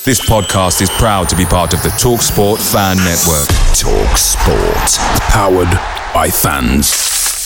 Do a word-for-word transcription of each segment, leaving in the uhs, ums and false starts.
This podcast is proud to be part of the TalkSport Fan Network. TalkSport. Powered by fans.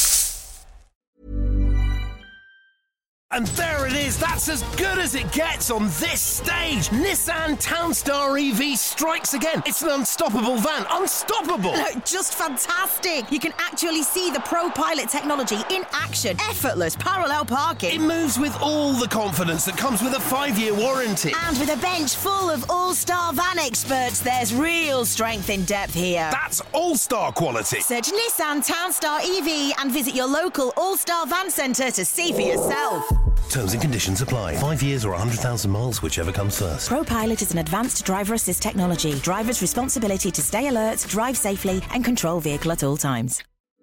And there it is, that's as good as it gets on this stage. Nissan Townstar E V strikes again. It's an unstoppable van, unstoppable. Look, just fantastic. You can actually see the ProPilot technology in action. Effortless parallel parking. It moves with all the confidence that comes with a five-year warranty. And with a bench full of all-star van experts, there's real strength in depth here. That's all-star quality. Search Nissan Townstar E V and visit your local all-star van centre to see for yourself. Terms and conditions apply. Five years or one hundred thousand miles, whichever comes first. ProPilot is an advanced driver assist technology. Driver's responsibility to stay alert, drive safely and control vehicle at all times.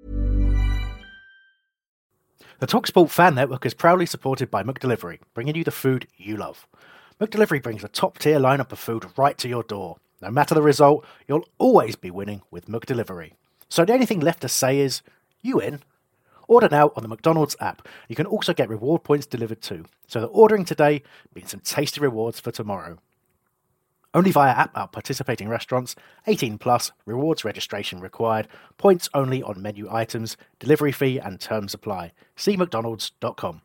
The TalkSport Fan Network is proudly supported by McDelivery, bringing you the food you love. McDelivery brings a top-tier lineup of food right to your door. No matter the result, you'll always be winning with McDelivery. So the only thing left to say is, you in? Order now on the McDonald's app. You can also get reward points delivered too, so that ordering today means some tasty rewards for tomorrow. Only via app at participating restaurants, eighteen plus, rewards registration required, points only on menu items, delivery fee and terms apply. See mcdonalds dot com.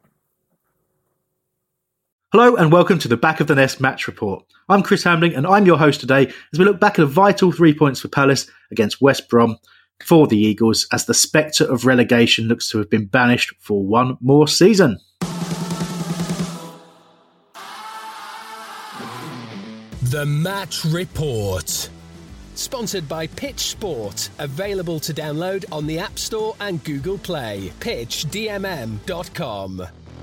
Hello and welcome to the Back of the Nest match report. I'm Chris Hamling and I'm your host today as we look back at a vital three points for Palace against West Brom for the Eagles as the spectre of relegation looks to have been banished for one more season. The Match Report. Sponsored by Pitch Sport. Available to download on the App Store and Google Play. pitch d m m dot com.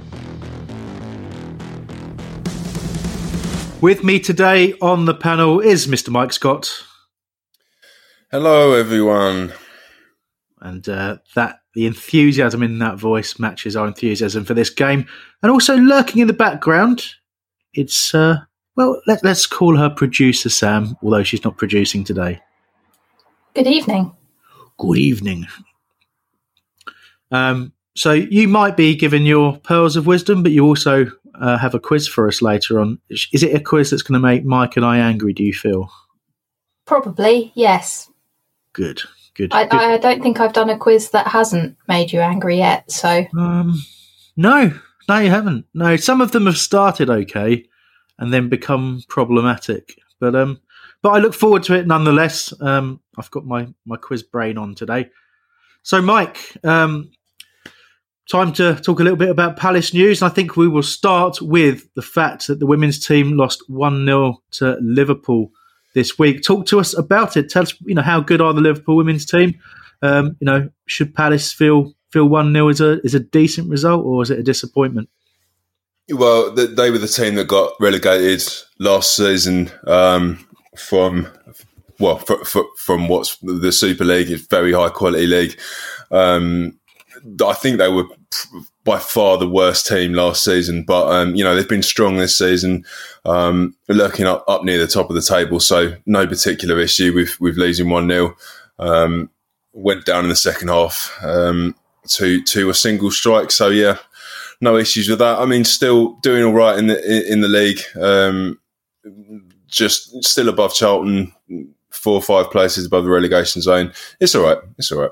With me today on the panel is Mister Mike Scott. Hello, everyone. And uh, that the enthusiasm in that voice matches our enthusiasm for this game. And also lurking in the background, it's, uh, well, let, let's call her producer Sam, although she's not producing today. Good evening. Good evening. Um, so you might be given your pearls of wisdom, but you also uh, have a quiz for us later on. Is it a quiz that's going to make Mike and I angry, do you feel? Probably, yes. Good, good. I, good. I don't think I've done a quiz that hasn't made you angry yet, so... Um, no, no, you haven't. No, some of them have started okay and then become problematic. But um, but I look forward to it nonetheless. Um, I've got my, my quiz brain on today. So, Mike, um, time to talk a little bit about Palace news. And I think we will start with the fact that the women's team lost one nil to Liverpool this week. Talk to us about it. Tell us, you know, how good are the Liverpool women's team? Um, you know, should Palace feel feel one nil is a is a decent result, or is it a disappointment? Well, they were the team that got relegated last season um, from well for, for, from what's the Super League. It's a very high quality league. Um, I think they were by far the worst team last season, but um, you know, they've been strong this season, um, lurking up, up near the top of the table. So no particular issue with with losing one nil. Um, went down in the second half um, to to a single strike. So yeah, no issues with that. I mean, still doing all right in the in the league. Um, just still above Charlton, four or five places above the relegation zone. It's all right. It's all right.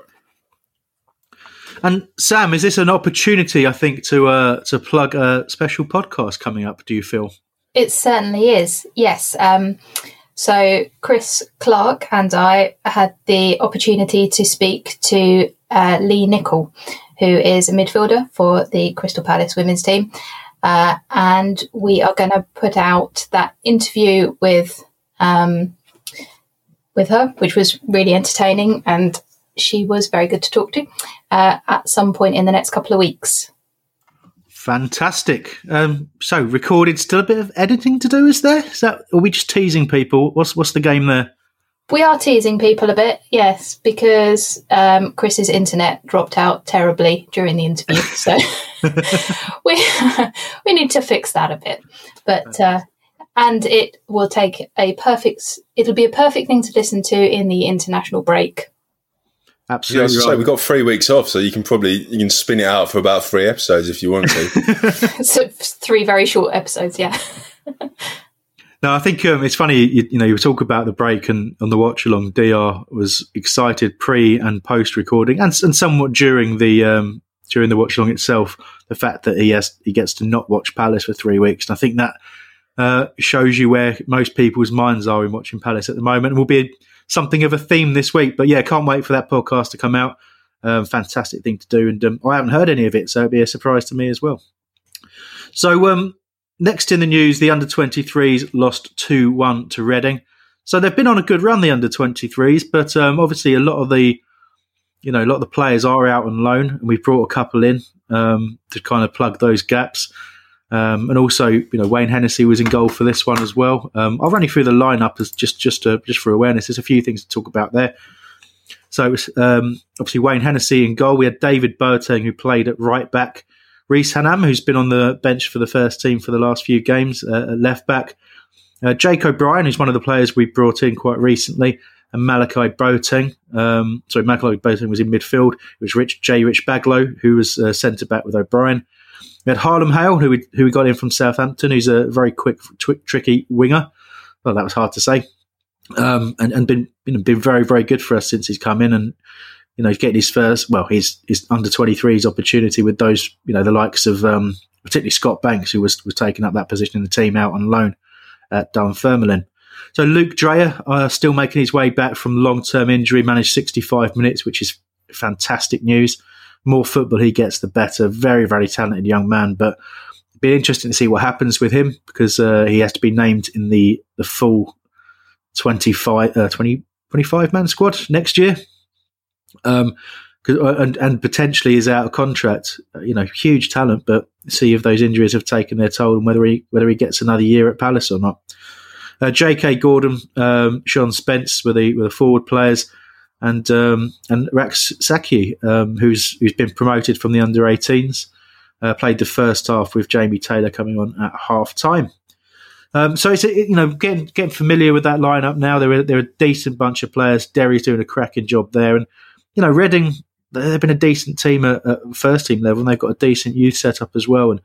And Sam, is this an opportunity, I think, to uh, to plug a special podcast coming up, do you feel? It certainly is, yes. Um, so Chris Clark and I had the opportunity to speak to uh, Lee Nicol, who is a midfielder for the Crystal Palace women's team. Uh, and we are going to put out that interview with um, with her, which was really entertaining, and she was very good to talk to uh, at some point in the next couple of weeks. Fantastic. Um, so recorded, still a bit of editing to do, is there? Is that, are we just teasing people? What's what's the game there? We are teasing people a bit, yes, because um, Chris's internet dropped out terribly during the interview. So we we need to fix that a bit. But uh, and it will take a perfect, it'll be a perfect thing to listen to in the international break. Absolutely. Yeah, right. So we've got three weeks off, so you can probably you can spin it out for about three episodes if you want to. So three very short episodes, yeah. No, I think um, it's funny, you, you know, you talk about the break and on the watch along, D R was excited pre and post recording and, and somewhat during the um, during the watch along itself, the fact that he has he gets to not watch Palace for three weeks. And I think that uh, shows you where most people's minds are in watching Palace at the moment, and will be something of a theme this week. But yeah, can't wait for that podcast to come out. Um, fantastic thing to do. And um, I haven't heard any of it, so it'll be a surprise to me as well. So, um, next in the news, the under twenty-threes lost two one to Reading. So they've been on a good run, the under twenty-threes, but um, obviously a lot of the, you know, a lot of the players are out on loan, and we've brought a couple in um, to kind of plug those gaps. Um, and also, you know, Wayne Hennessy was in goal for this one as well. Um, I'll run you through the lineup as just just to, just for awareness. There's a few things to talk about there. So it was um, obviously Wayne Hennessy in goal. We had David Boateng, who played at right back. Reece Hannam, who's been on the bench for the first team for the last few games, uh, at left back. Uh, Jake O'Brien, who's one of the players we brought in quite recently, and Malachi Boateng. Um, sorry, Malachi Boateng was in midfield. It was Rich J. Rich Baglow, who was uh, centre back with O'Brien. We had Harlem Hale, who we, who we got in from Southampton, who's a very quick, tw- tricky winger. Well, that was hard to say. Um, and, and been, been been very, very good for us since he's come in, and you know, he's getting his first, well, his his under twenty-threes opportunity with those, you know, the likes of um, particularly Scott Banks, who was was taking up that position in the team out on loan at Dunfermline. So Luke Dreyer, uh, still making his way back from long-term injury, managed sixty-five minutes, which is fantastic news. More football he gets, the better. Very, very talented young man, but it'd be interesting to see what happens with him, because uh, he has to be named in the, the full twenty-five, uh, twenty, twenty-five man squad next year. Um, and, and potentially is out of contract. You know, huge talent, but see if those injuries have taken their toll and whether he whether he gets another year at Palace or not. Uh, J K Gordon, um, Sean Spence were the were the forward players, and um, and Rax Saki, um, who's who's been promoted from the under eighteens, uh, played the first half with Jamie Taylor coming on at half time. Um, so it's you know getting getting familiar with that lineup now. They're a, they're a decent bunch of players. Derry's doing a cracking job there, and you know Reading, they've been a decent team at, at first team level, and they've got a decent youth setup as well. And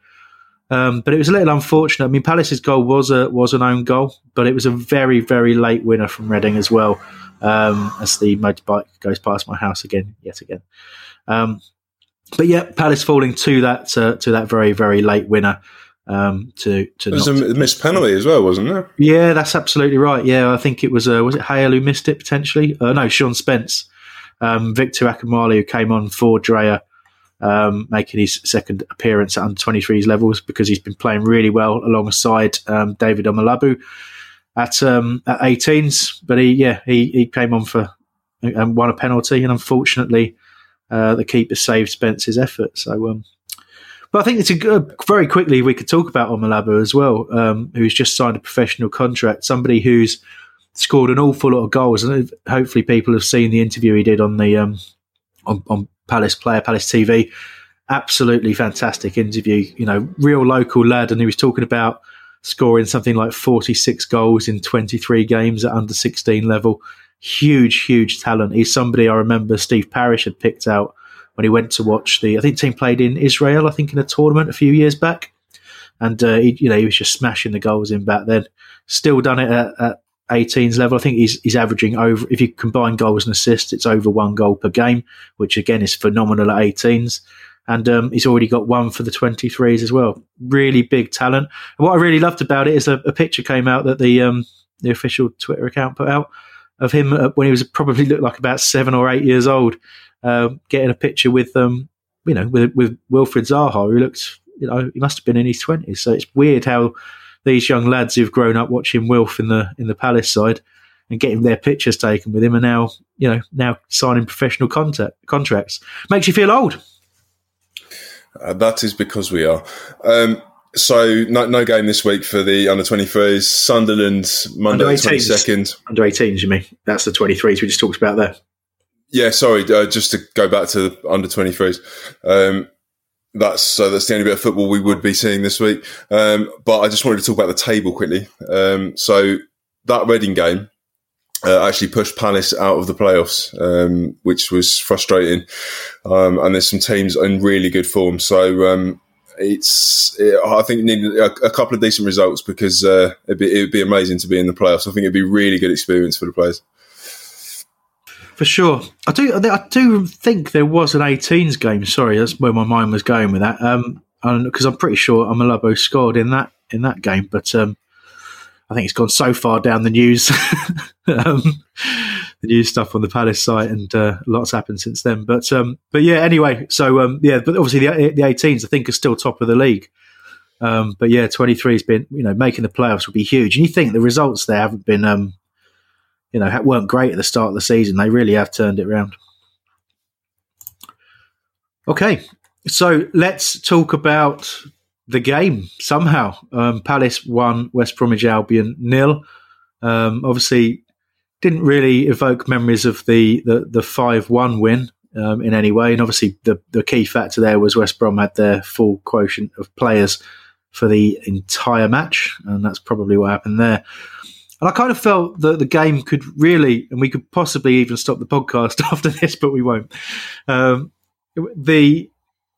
um, but it was a little unfortunate. I mean, Palace's goal was a was an own goal, but it was a very very late winner from Reading as well. Um, as the motorbike goes past my house again, yet again. Um, but yeah, Palace falling to that uh, to that very very late winner. Um, to to it was not a missed penalty as well, wasn't there? Yeah, that's absolutely right. Yeah, I think it was uh, was it Hale who missed it potentially? Uh, no, Sean Spence. Um, Victor Akamali, who came on for Dreyer, um, making his second appearance at under twenty-threes levels because he's been playing really well alongside um, David Omalabu at um, at eighteens. But he, yeah, he, he came on for and won a penalty, and unfortunately, uh, the keeper saved Spence's effort. So, um, but I think it's a good, very quickly we could talk about Omalabu as well, um, who's just signed a professional contract. Somebody who's scored an awful lot of goals, and hopefully people have seen the interview he did on the um, on, on Palace Player, Palace T V. Absolutely fantastic interview. You know, real local lad, and he was talking about scoring something like forty-six goals in twenty-three games at under sixteen level. Huge, huge talent. He's somebody I remember Steve Parish had picked out when he went to watch the. I think the team played in Israel. I think in a tournament a few years back, and uh, he, you know, he was just smashing the goals in back then. Still done it at, at eighteens level. I think he's he's averaging over, if you combine goals and assists, it's over one goal per game, which again is phenomenal at eighteens. And um, he's already got one for the twenty-threes as well. Really big talent. And what I really loved about it is a, a picture came out that the um, the official Twitter account put out of him uh, when he was probably looked like about seven or eight years old, uh, getting a picture with um, you know with with Wilfred Zaha, who looked, you know, he must have been in his twenties. So it's weird how these young lads who've grown up watching Wilf in the in the Palace side and getting their pictures taken with him are now, you know, now signing professional contact, contracts. Makes you feel old. Uh, that is because we are. Um, so no, no game this week for the under twenty-threes. Sunderland Monday the twenty-second. Under eighteens, you mean? That's the twenty-threes we just talked about there. Yeah, sorry. Uh, just to go back to the under twenty-threes. Um, That's so. That's the only bit of football we would be seeing this week. Um, but I just wanted to talk about the table quickly. Um, so that Reading game uh, actually pushed Palace out of the playoffs, um, which was frustrating. Um, and there's some teams in really good form. So um, it's it, I think it needed a, a couple of decent results because uh, it'd, be, it'd be amazing to be in the playoffs. I think it'd be a really good experience for the players. For sure. I do I do think there was an eighteens game. Sorry, that's where my mind was going with that. Um, because I'm pretty sure Amalabo scored in that in that game, but um, I think it's gone so far down the news, um, the news stuff on the Palace site, and uh, lots happened since then. But um, but yeah, anyway. So um, yeah, but obviously the the eighteens I think are still top of the league. Um, but yeah, twenty-three has been, you know, making the playoffs would be huge. And you think the results there haven't been, um, you know, weren't great at the start of the season. They really have turned it around. Okay, so let's talk about the game somehow. Um, Palace won, West Bromwich Albion nil. Um, obviously, didn't really evoke memories of the the, the five one win um, in any way. And obviously, the, the key factor there was West Brom had their full quotient of players for the entire match, and that's probably what happened there. And I kind of felt that the game could really, and we could possibly even stop the podcast after this, but we won't. Um, the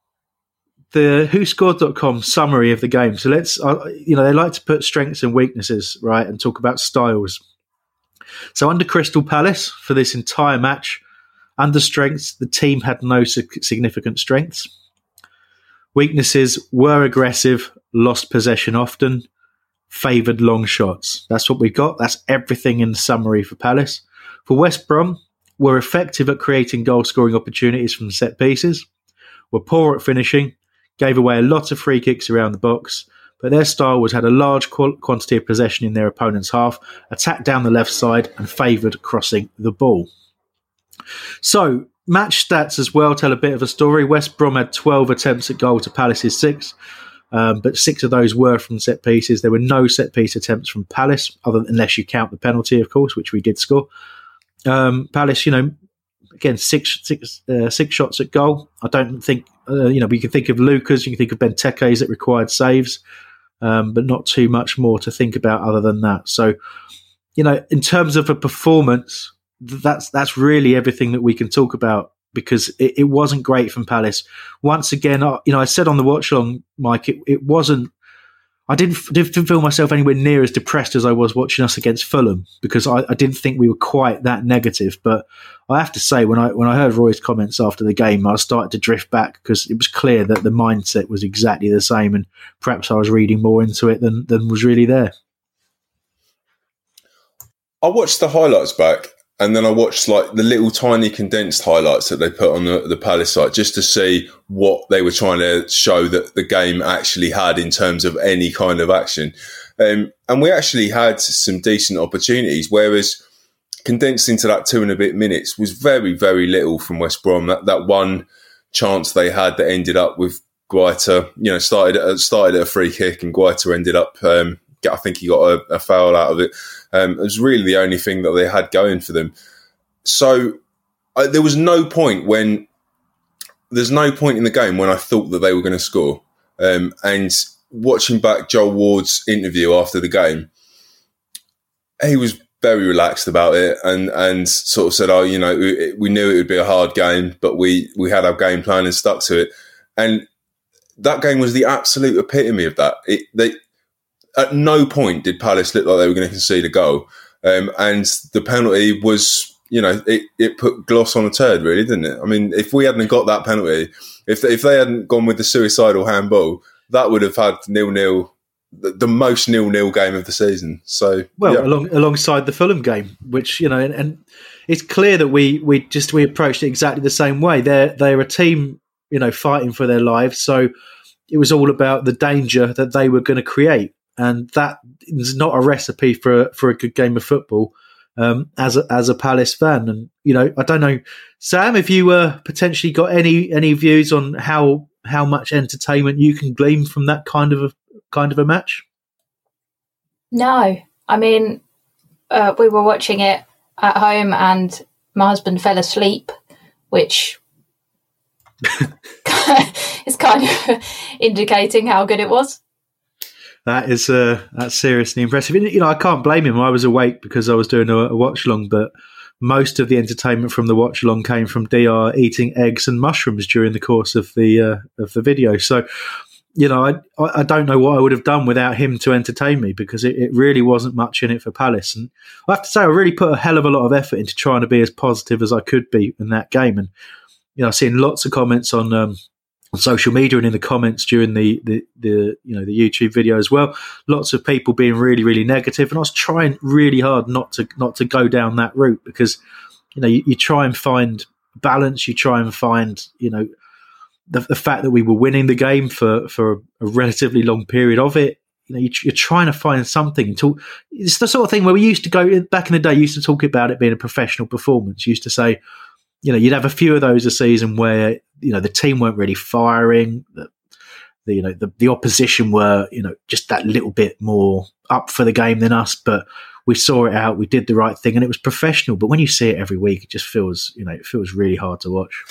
the who scored dot com summary of the game. So let's, uh, you know, they like to put strengths and weaknesses, right, and talk about styles. So under Crystal Palace for this entire match, under strengths, the team had no significant strengths. Weaknesses were aggressive, lost possession often, favoured long shots. That's what we got. That's everything in the summary for Palace. For West Brom, were effective at creating goal-scoring opportunities from set pieces, were poor at finishing, gave away a lot of free kicks around the box, but their style was had a large qu- quantity of possession in their opponent's half, attacked down the left side and favoured crossing the ball. So, match stats as well tell a bit of a story. West Brom had twelve attempts at goal to Palace's six, um, but six of those were from set pieces. There were no set piece attempts from Palace, other unless you count the penalty, of course, which we did score. Um, Palace, you know, again, six six uh, six shots at goal. I don't think, uh, you know, we can think of Lucas, you can think of Benteke's that required saves, um, but not too much more to think about other than that. So, you know, in terms of a performance, that's that's really everything that we can talk about, because it, it wasn't great from Palace. Once again, you know, I said on the watch along, Mike, it, it wasn't. I didn't, didn't feel myself anywhere near as depressed as I was watching us against Fulham, because I, I didn't think we were quite that negative. But I have to say, when I when I heard Roy's comments after the game, I started to drift back, because it was clear that the mindset was exactly the same, and perhaps I was reading more into it than than was really there. I watched the highlights back, and then I watched like the little tiny condensed highlights that they put on the, the Palace site, just to see what they were trying to show that the game actually had in terms of any kind of action. Um, and we actually had some decent opportunities, whereas condensed into that two and a bit minutes was very, very little from West Brom. That that one chance they had that ended up with Guaita, you know, started uh, started at a free kick, and Guaita ended up, um, I think he got a, a foul out of it. Um, it was really the only thing that they had going for them. So uh, there was no point when there's no point in the game when I thought that they were going to score. Um, and watching back Joel Ward's interview after the game, he was very relaxed about it, and, and sort of said, "Oh, you know, we, we knew it would be a hard game, but we we had our game plan and stuck to it." And that game was the absolute epitome of that. It, they. At no point did Palace look like they were going to concede a goal. Um, and the penalty was, you know, it, it put gloss on a turd, really, didn't it? I mean, if we hadn't got that penalty, if if they hadn't gone with the suicidal handball, that would have had nil-nil, the, the most nil-nil game of the season. So, well, yeah. along, alongside the Fulham game, which, you know, and, and it's clear that we we just we approached it exactly the same way. They're they're a team, you know, fighting for their lives. So it was all about the danger that they were going to create. And that is not a recipe for for a good game of football, um, as a, as a Palace fan. And you know, I don't know, Sam, if you uh, potentially got any any views on how how much entertainment you can glean from that kind of a kind of a match. No, I mean, uh, we were watching it at home, and my husband fell asleep, which is kind of indicating how good it was. That is uh, that's seriously impressive. You know, I can't blame him. I was awake because I was doing a, a watch along, but most of the entertainment from the watch along came from D R eating eggs and mushrooms during the course of the uh, of the video. So, you know, I I don't know what I would have done without him to entertain me, because it, it really wasn't much in it for Palace. And I have to say, I really put a hell of a lot of effort into trying to be as positive as I could be in that game. And, you know, I've seen lots of comments on, um, on social media and in the comments during the, the, the, you know, the YouTube video as well. Lots of people being really, really negative. And I was trying really hard not to, not to go down that route, because, you know, you, you try and find balance, you try and find, you know, The, the fact that we were winning the game for, for a relatively long period of it, you know, you, you're trying to find something. To, it's the sort of thing where we used to go back in the day. Used to talk about it being a professional performance. Used to say, you know, you'd have a few of those a season where, you know, the team weren't really firing. The, the you know the, the opposition were, you know, just that little bit more up for the game than us, but we saw it out. We did the right thing, and it was professional. But when you see it every week, it just feels, you know, it feels really hard to watch.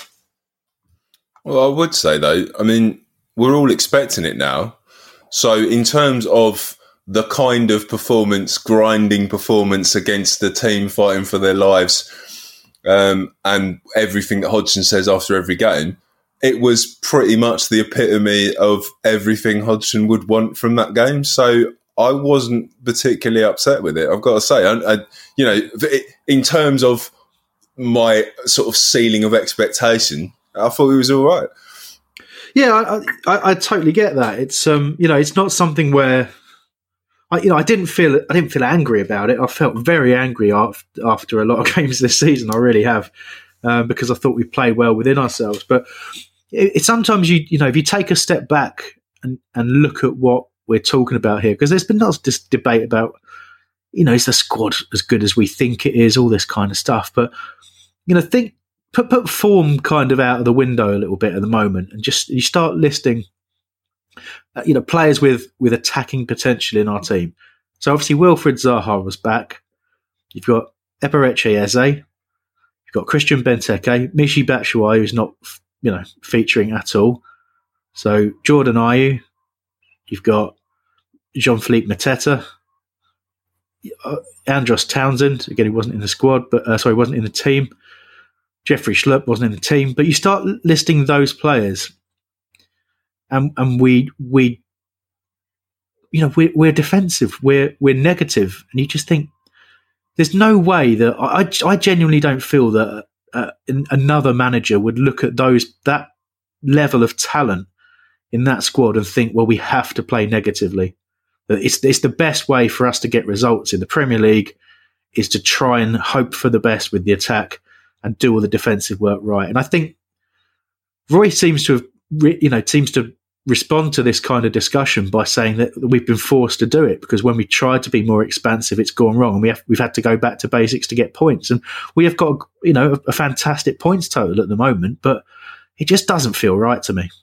Well, I would say, though, I mean, we're all expecting it now. So in terms of the kind of performance, grinding performance against the team fighting for their lives, um, and everything that Hodgson says after every game, it was pretty much the epitome of everything Hodgson would want from that game. So I wasn't particularly upset with it, I've got to say. I, I, you know, in terms of my sort of ceiling of expectation, I thought he was all right. Yeah, I, I, I totally get that. It's um, you know, it's not something where I, you know, I didn't feel I didn't feel angry about it. I felt very angry after, after a lot of games this season. I really have, um, because I thought we played well within ourselves. But it, it sometimes you you know, if you take a step back and and look at what we're talking about here, because there's been lots of this debate about, you know, is the squad as good as we think it is, all this kind of stuff. But you know, think. Put put form kind of out of the window a little bit at the moment, and just you start listing, uh, you know, players with with attacking potential in our team. So obviously Wilfried Zaha was back. You've got Eberechi Eze. You've got Christian Benteke, Michy Batshuayi, who's not, you know, featuring at all. So Jordan Ayew. You've got Jean-Philippe Mateta. Uh, Andros Townsend, again, he wasn't in the squad, but uh, sorry, wasn't in the team. Jeffrey Schlupp wasn't in the team, but you start listing those players, and and we we, you know, we're, we're defensive, we're we're negative, and you just think there's no way that I I genuinely don't feel that uh, another manager would look at those that level of talent in that squad and think, well, we have to play negatively. It's it's the best way for us to get results in the Premier League is to try and hope for the best with the attack and do all the defensive work right. And I think Roy seems to have, re, you know, seems to respond to this kind of discussion by saying that we've been forced to do it, because when we tried to be more expansive, it's gone wrong, and we have we've had to go back to basics to get points. And we have got, you know, a, a fantastic points total at the moment, but it just doesn't feel right to me.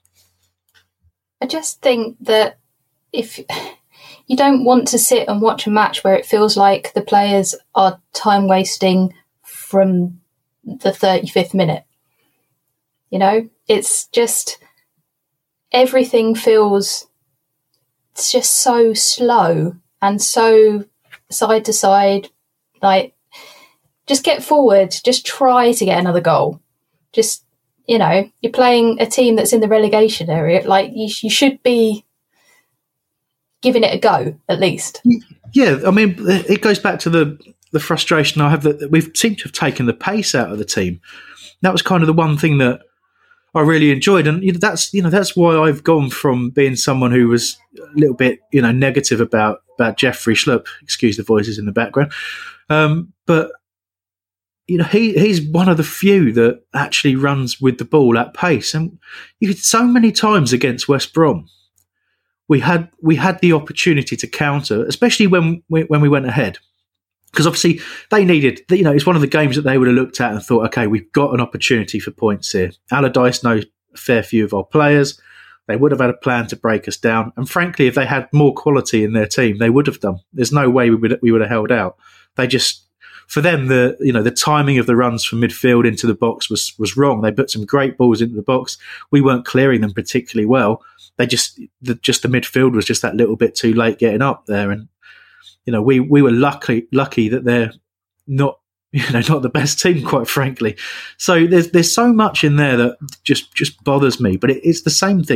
I just think that if you don't want to sit and watch a match where it feels like the players are time wasting from the thirty-fifth minute. You know, it's just everything feels it's just so slow and so side to side. Like, just get forward, just try to get another goal. Just, you know, you're playing a team that's in the relegation area. Like, you, you should be giving it a go, at least. Yeah, I mean, it goes back to the the frustration I have that we've seemed to have taken the pace out of the team. That was kind of the one thing that I really enjoyed, and you know, that's you know that's why I've gone from being someone who was a little bit you know negative about about Jeffrey Schlupp. Excuse the voices in the background, um, but you know he he's one of the few that actually runs with the ball at pace, and you could so many times against West Brom. We had we had the opportunity to counter, especially when we, when we went ahead. Because obviously they needed, you know, it's one of the games that they would have looked at and thought, okay, we've got an opportunity for points here. Allardyce knows a fair few of our players. They would have had a plan to break us down. And frankly, if they had more quality in their team, they would have done. There's no way we would we would have held out. They just, for them, the you know the timing of the runs from midfield into the box was was wrong. They put some great balls into the box. We weren't clearing them particularly well. They just the, just the midfield was just that little bit too late getting up there, and you know we we were lucky lucky that they're not you know not the best team, quite frankly. So there's there's so much in there that just just bothers me. But it, it's the same thing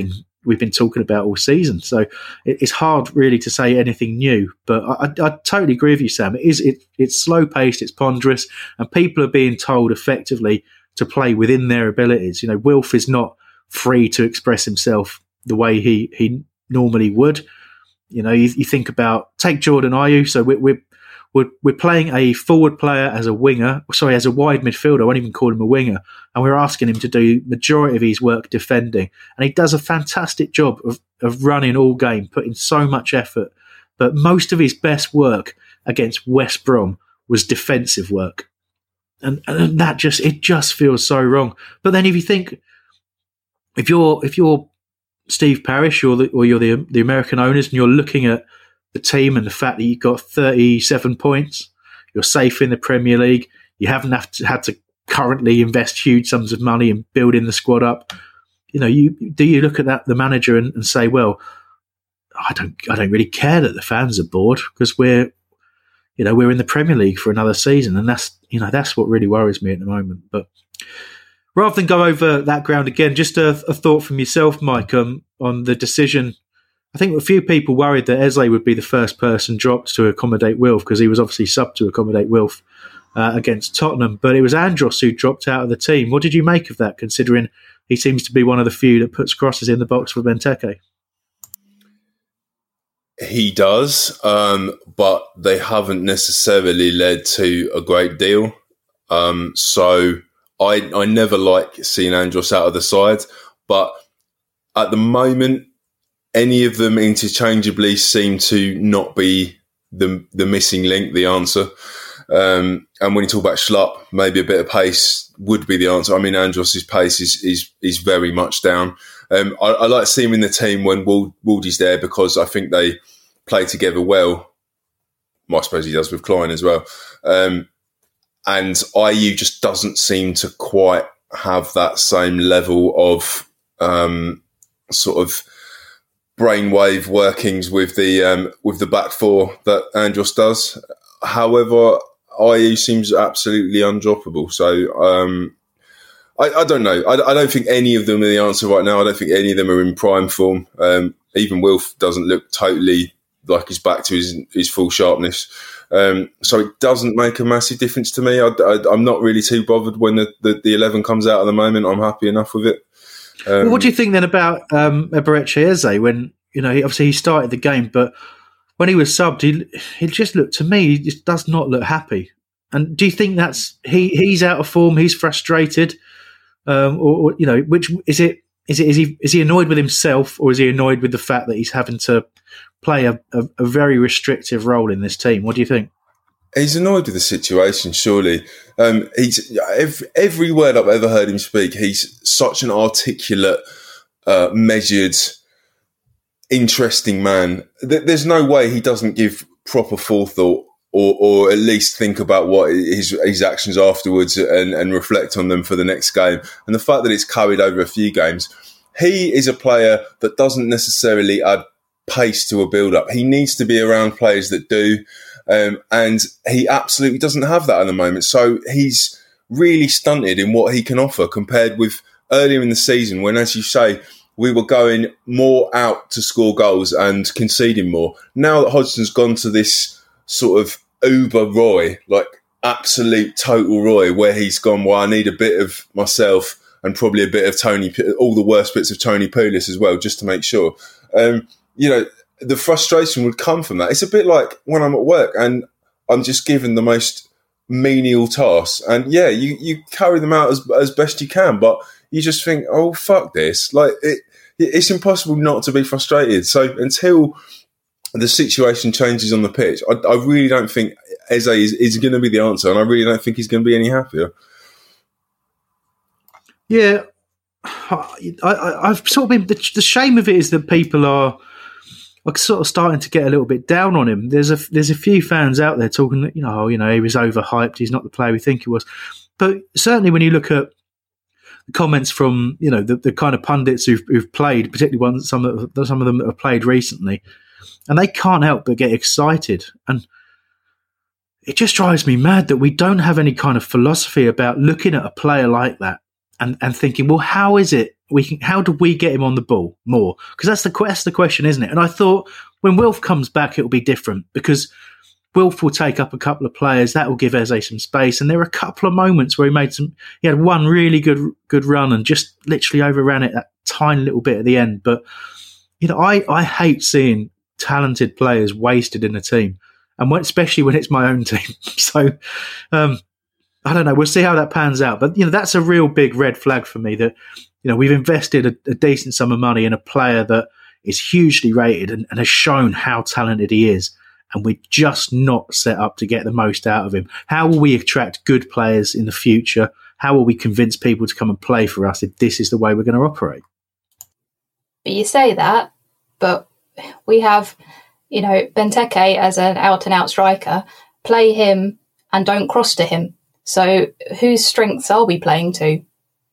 we've been talking about all season. So it, it's hard really to say anything new. But I, I, I totally agree with you, Sam. It is it, it's slow paced, it's ponderous, and people are being told effectively to play within their abilities. You know, Wilf is not free to express himself the way he he normally would. You know, you, you think about take Jordan Ayew. So we're, we're We're, we're playing a forward player as a winger, sorry, as a wide midfielder. I won't even call him a winger. And we're asking him to do majority of his work defending. And he does a fantastic job of, of running all game, putting so much effort. But most of his best work against West Brom was defensive work. And, and that just, it just feels so wrong. But then if you think, if you're, if you're Steve Parish or, the, or you're the, the American owners and you're looking at the team and the fact that you've got thirty-seven points, you're safe in the Premier League, you haven't have to, had to currently invest huge sums of money in building the squad up. You know, you do you look at that the manager and, and say, well, I don't I don't really care that the fans are bored because we're you know we're in the Premier League for another season, and that's you know that's what really worries me at the moment. But rather than go over that ground again, just a, a thought from yourself, Mike, um, on the decision. I think a few people worried that Eze would be the first person dropped to accommodate Wilf because he was obviously subbed to accommodate Wilf uh, against Tottenham. But it was Andros who dropped out of the team. What did you make of that, considering he seems to be one of the few that puts crosses in the box for Benteke? He does, um, but they haven't necessarily led to a great deal. Um, so I, I never like seeing Andros out of the side. But at the moment, any of them interchangeably seem to not be the the missing link, the answer. Um, and when you talk about Schlupp, maybe a bit of pace would be the answer. I mean, Andros' pace is is, is very much down. Um, I, I like seeing him in the team when Wald, Waldy's there because I think they play together well. I suppose he does with Klein as well. Um, and Ayew just doesn't seem to quite have that same level of um, sort of brainwave workings with the um, with the back four that Andros does. However, Ayew seems absolutely undroppable. So um, I, I don't know. I, I don't think any of them are the answer right now. I don't think any of them are in prime form. Um, even Wilf doesn't look totally like he's back to his his full sharpness. Um, so it doesn't make a massive difference to me. I, I, I'm not really too bothered when the, the, the eleven comes out at the moment. I'm happy enough with it. Um, well, what do you think then about um, Eberechi Eze when, you know, he, obviously he started the game, but when he was subbed, he, he just looked, to me, he just does not look happy. And do you think that's, he he's out of form, he's frustrated? Um, or, or, you know, which is it, is it, is he, is he annoyed with himself or is he annoyed with the fact that he's having to play a, a, a very restrictive role in this team? What do you think? He's annoyed with the situation, surely. Um, he's every, every word I've ever heard him speak, he's such an articulate, uh, measured, interesting man. There's no way he doesn't give proper forethought or, or at least think about what his, his actions afterwards and, and reflect on them for the next game. And the fact that it's carried over a few games, he is a player that doesn't necessarily add pace to a build-up. He needs to be around players that do. Um, and he absolutely doesn't have that at the moment. So he's really stunted in what he can offer compared with earlier in the season when, as you say, we were going more out to score goals and conceding more. Now that Hodgson's gone to this sort of uber Roy, like absolute total Roy, where he's gone, well, I need a bit of myself and probably a bit of Tony, all the worst bits of Tony Pulis as well, just to make sure. Um, you know, the frustration would come from that. It's a bit like when I'm at work and I'm just given the most menial tasks. And yeah, you, you carry them out as, as best you can, but you just think, oh, fuck this. Like, it, it's impossible not to be frustrated. So until the situation changes on the pitch, I, I really don't think Eze is, is going to be the answer. And I really don't think he's going to be any happier. Yeah. I, I, I've sort of been, the, the shame of it is that people are, are sort of starting to get a little bit down on him. There's a there's a few fans out there talking that, you know, oh, you know, he was overhyped. He's not the player we think he was. But certainly when you look at the comments from, you know, the, the kind of pundits who've, who've played, particularly ones, some of some of them that have played recently, and they can't help but get excited. And it just drives me mad that we don't have any kind of philosophy about looking at a player like that and, and thinking, well, how is it we can? How do we get him on the ball more? Because that's the that's the question, isn't it? And I thought when Wilf comes back, it'll be different because Wilf will take up a couple of players. That will give Eze some space. And there were a couple of moments where he made some. He had one really good good run and just literally overran it that tiny little bit at the end. But you know, I I hate seeing talented players wasted in a team, and when, especially when it's my own team. So. Um, I don't know. We'll see how that pans out. But, you know, that's a real big red flag for me that, you know, we've invested a, a decent sum of money in a player that is hugely rated and, and has shown how talented he is. And we're just not set up to get the most out of him. How will we attract good players in the future? How will we convince people to come and play for us if this is the way we're going to operate? But you say that, but we have, you know, Benteke as an out-and-out striker. Play him and don't cross to him. So whose strengths are we playing to?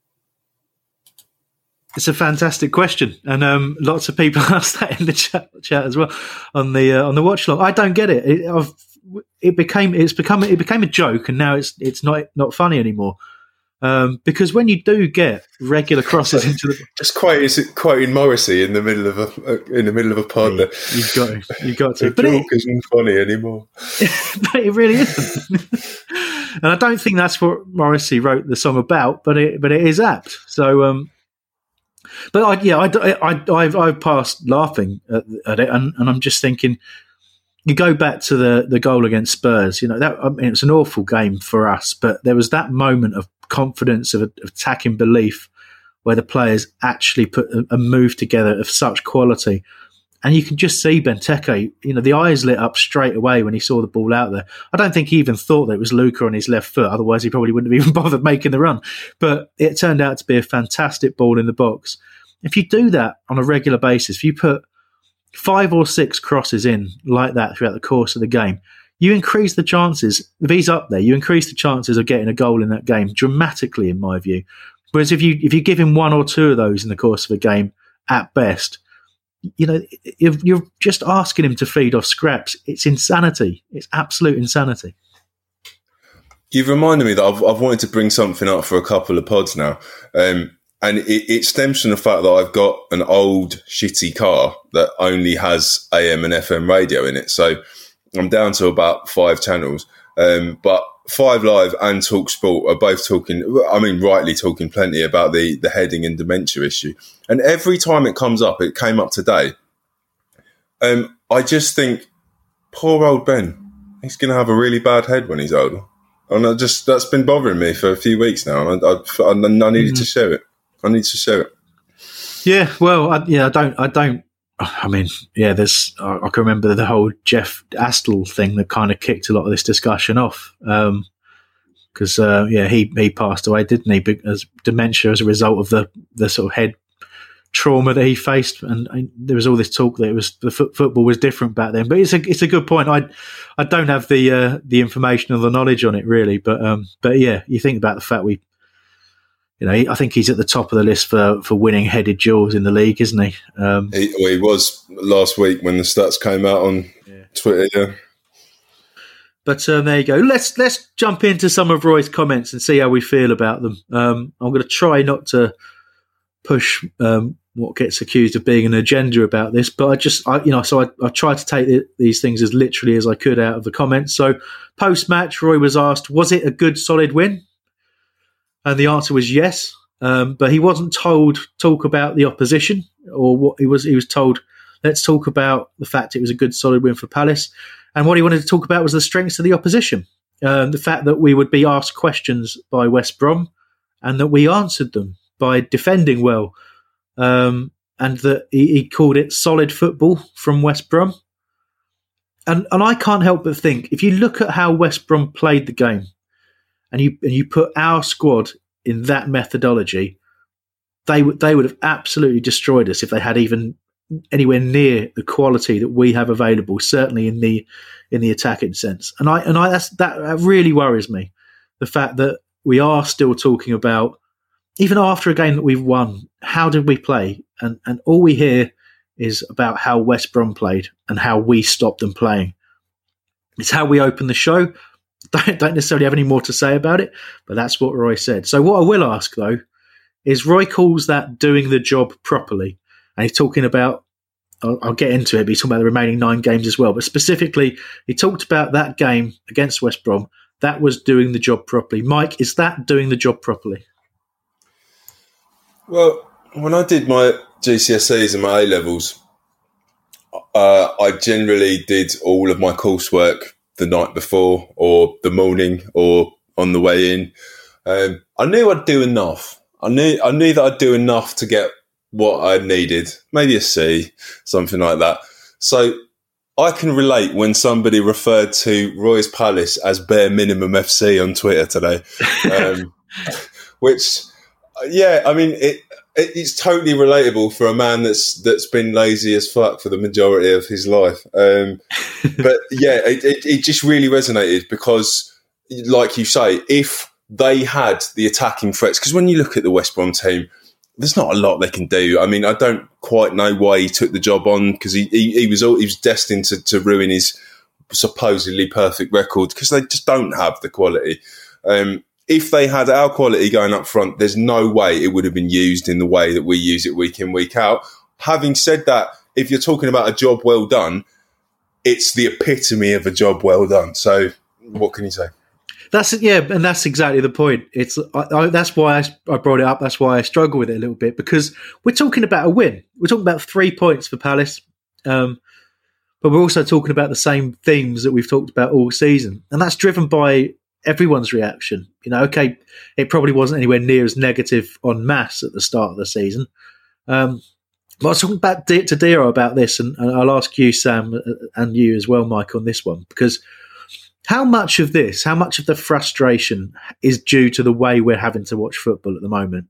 It's a fantastic question, and um, lots of people asked that in the chat, chat as well on the uh, on the watch log. I don't get it. It, I've, it became it's become it became a joke, and now it's it's not not funny anymore. Um, because when you do get regular crosses into the just quoting quoting Morrissey in the middle of a in the middle of a pod, yeah, you've got to, you've got to. The joke it, isn't funny anymore. But it really isn't. And I don't think that's what Morrissey wrote the song about, but it but it is apt. So, um, but I, yeah, I, I, I've I've passed laughing at, at it, and, and I'm just thinking. You go back to the, the goal against Spurs. You know that I mean, it was an awful game for us, but there was that moment of confidence, of, of attacking belief, where the players actually put a, a move together of such quality. And you can just see Benteke, you know, the eyes lit up straight away when he saw the ball out there. I don't think he even thought that it was Luka on his left foot. Otherwise, he probably wouldn't have even bothered making the run. But it turned out to be a fantastic ball in the box. If you do that on a regular basis, if you put five or six crosses in like that throughout the course of the game, you increase the chances. If he's up there, you increase the chances of getting a goal in that game dramatically, in my view. Whereas if you if you give him one or two of those in the course of a game, at best, you know, you're just asking him to feed off scraps. It's insanity. It's absolute insanity. You've reminded me that I've, I've wanted to bring something up for a couple of pods now. Um, and it, it stems from the fact that I've got an old shitty car that only has A M and F M radio in it. So I'm down to about five channels. Um, but Five Live and Talk Sport are both talking, I mean, rightly talking plenty about the, the heading and dementia issue. And every time it comes up, it came up today. Um, I just think, poor old Ben, he's going to have a really bad head when he's older. And I just, that's been bothering me for a few weeks now. And I, I, I needed mm. to share it. I need to share it. Yeah, well, I, yeah, I don't, I don't, I mean, yeah, there's, I, I can remember the whole Jeff Astle thing that kind of kicked a lot of this discussion off. Um, because, uh, yeah, he, he passed away, didn't he? As dementia as a result of the, the sort of head trauma that he faced. And, and there was all this talk that it was, the f- football was different back then, but it's a, it's a good point. I, I don't have the, uh, the information or the knowledge on it really, but, um, but yeah, you think about the fact we, You know, I think he's at the top of the list for, for winning headed duels in the league, isn't he? Um, he, well, he was last week when the stats came out on yeah. Twitter. Yeah. But um, there you go. Let's let's jump into some of Roy's comments and see how we feel about them. Um, I'm going to try not to push um, what gets accused of being an agenda about this, but I just, I, you know, so I, I tried to take the, these things as literally as I could out of the comments. So post match, Roy was asked, "Was it a good, solid win?" And the answer was yes, um, but he wasn't told talk about the opposition, or what he was. He was told, let's talk about the fact it was a good, solid win for Palace. And what he wanted to talk about was the strengths of the opposition, um, the fact that we would be asked questions by West Brom, and that we answered them by defending well, um, and that he, he called it solid football from West Brom. And and I can't help but think, if you look at how West Brom played the game, and you and you put our squad in that methodology, they would they would have absolutely destroyed us if they had even anywhere near the quality that we have available. Certainly in the in the attacking sense, and I and I that's, that really worries me. The fact that we are still talking about, even after a game that we've won, how did we play? And and all we hear is about how West Brom played and how we stopped them playing. It's how we open the show. Don't, don't necessarily have any more to say about it, but that's what Roy said. So what I will ask, though, is Roy calls that doing the job properly. And he's talking about, I'll, I'll get into it, but he's talking about the remaining nine games as well. But specifically, he talked about that game against West Brom. That was doing the job properly. Mike, is that doing the job properly? Well, when I did my G C S Es and my A-levels, uh, I generally did all of my coursework the night before or the morning or on the way in. Um, I knew I'd do enough. I knew I knew that I'd do enough to get what I needed, maybe a C, something like that. So I can relate when somebody referred to Roy's Palace as bare minimum F C on Twitter today, um, which, yeah, I mean, it, it it's totally relatable for a man that's that's been lazy as fuck for the majority of his life. Um, but yeah, it, it, it just really resonated because, like you say, if they had the attacking threats, because when you look at the West Brom team, there's not a lot they can do. I mean, I don't quite know why he took the job on, because he, he, he was he was destined to, to ruin his supposedly perfect record, because they just don't have the quality. Um, if they had our quality going up front, there's no way it would have been used in the way that we use it week in, week out. Having said that, if you're talking about a job well done, it's the epitome of a job well done. So what can you say? That's yeah, and that's exactly the point. It's I, I, that's why I, I brought it up. That's why I struggle with it a little bit, because we're talking about a win. We're talking about three points for Palace, um, but we're also talking about the same themes that we've talked about all season, and that's driven by everyone's reaction. You know, okay, it probably wasn't anywhere near as negative en masse at the start of the season. Um, but I was talking about to Dero about this, and, and I'll ask you, Sam, and you as well, Mike, on this one, because how much of this, how much of the frustration is due to the way we're having to watch football at the moment?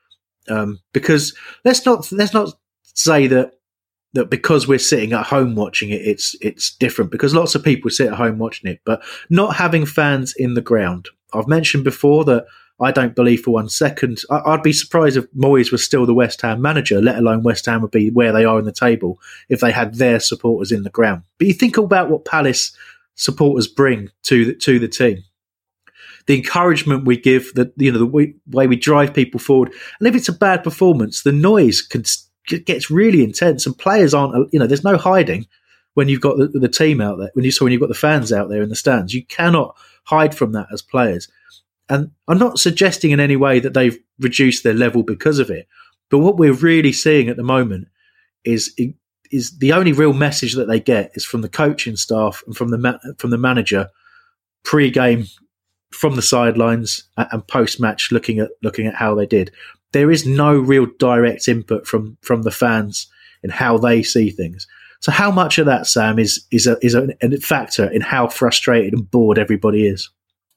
Um, because let's not let's not say that that because we're sitting at home watching it, it's it's different. Because lots of people sit at home watching it, but not having fans in the ground. I've mentioned before that I don't believe for one second. I, I'd be surprised if Moyes was still the West Ham manager, let alone West Ham would be where they are in the table if they had their supporters in the ground. But you think about what Palace supporters bring to the, to the team, the encouragement we give, the you know the way, way we drive people forward, and if it's a bad performance, the noise can, gets really intense, and players aren't you know there's no hiding when you've got the, the team out there, when you so when you've got the fans out there in the stands, you cannot hide from that as players. And I'm not suggesting in any way that they've reduced their level because of it, but what we're really seeing at the moment is. is the only real message that they get is from the coaching staff and from the ma- from the manager pre-game, from the sidelines and post-match, looking at looking at how they did. There is no real direct input from from the fans in how they see things. So how much of that, Sam, is is a, is a, a factor in how frustrated and bored everybody is?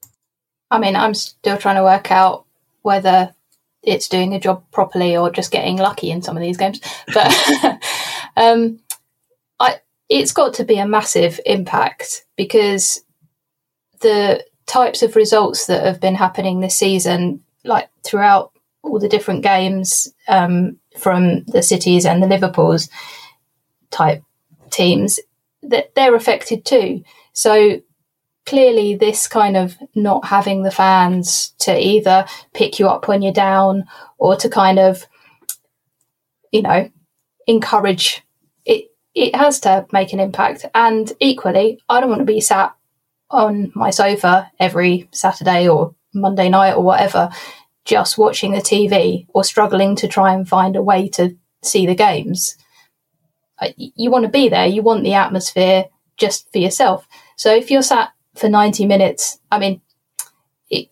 I mean, I'm still trying to work out whether it's doing a job properly or just getting lucky in some of these games. But um, I, it's got to be a massive impact, because the types of results that have been happening this season, like throughout all the different games um, from the Cities and the Liverpools type teams, that they're affected too. So clearly this kind of not having the fans to either pick you up when you're down or to kind of, you know, encourage it, it has to make an impact. And equally, I don't want to be sat on my sofa every Saturday or Monday night or whatever, just watching the T V or struggling to try and find a way to see the games. You want to be there. You want the atmosphere just for yourself. So if you're sat for ninety minutes, I mean, it,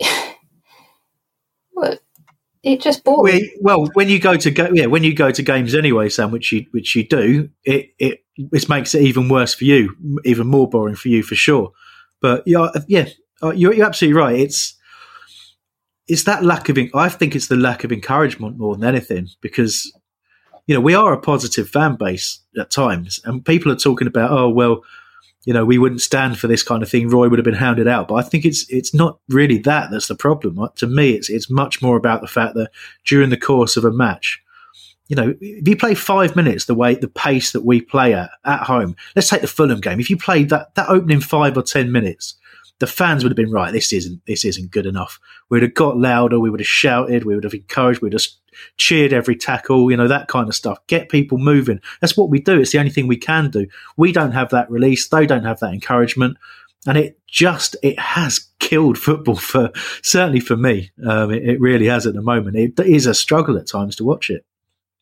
it just boring. Well, when you go to go, yeah, when you go to games anyway, Sam, which you which you do, it it it makes it even worse for you, even more boring for you for sure. But yeah, yeah, you're, you're absolutely right. It's it's that lack of, I think it's the lack of encouragement more than anything, because you know we are a positive fan base at times, and people are talking about, oh well, you know, we wouldn't stand for this kind of thing. Roy would have been hounded out. But I think it's it's not really that that's the problem. Right? To me, it's it's much more about the fact that during the course of a match, you know, if you play five minutes the way the pace that we play at at home, let's take the Fulham game. If you played that that opening five or ten minutes the fans would have been right. This isn't this isn't good enough. We would have got louder. We would have shouted. We would have encouraged. We would have cheered every tackle. You know, that kind of stuff. Get people moving. That's what we do. It's the only thing we can do. We don't have that release. They don't have that encouragement, and it just it has killed football for certainly for me. Um, it, it really has at the moment. It is a struggle at times to watch it.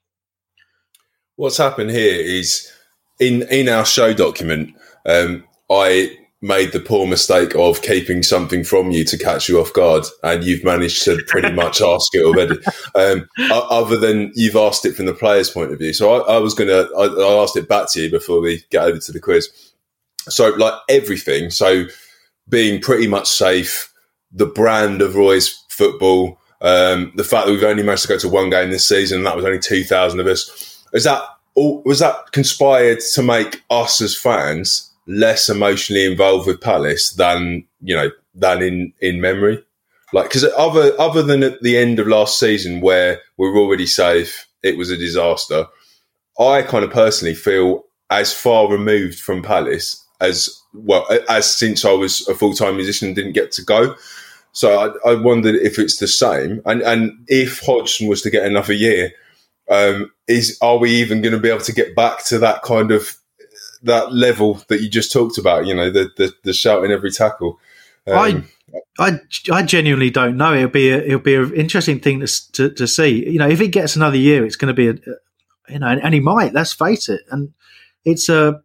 What's happened here is in in our show document, um, I made the poor mistake of keeping something from you to catch you off guard, and you've managed to pretty much ask it already. Um, other than you've asked it from the player's point of view, so I, I was gonna I, I asked it back to you before we get over to the quiz. So like everything, so being pretty much safe, the brand of Roy's football, um, the fact that we've only managed to go to one game this season, and that was only two thousand of us. Is that all? Was that conspired to make us as fans less emotionally involved with Palace than you know than in, in memory? Like, because other other than at the end of last season where we were already safe, it was a disaster. I kind of personally feel as far removed from Palace as well as since I was a full time musician and didn't get to go. So I, I wondered if it's the same, and and if Hodgson was to get another year. Um, is are we even going to be able to get back to that kind of that level that you just talked about? You know, the the, the shouting every tackle. Um, I, I I genuinely don't know. It'll be a, it'll be an interesting thing to, to to see. You know, if it gets another year, it's going to be a, you know, and he might. Let's face it, and it's a.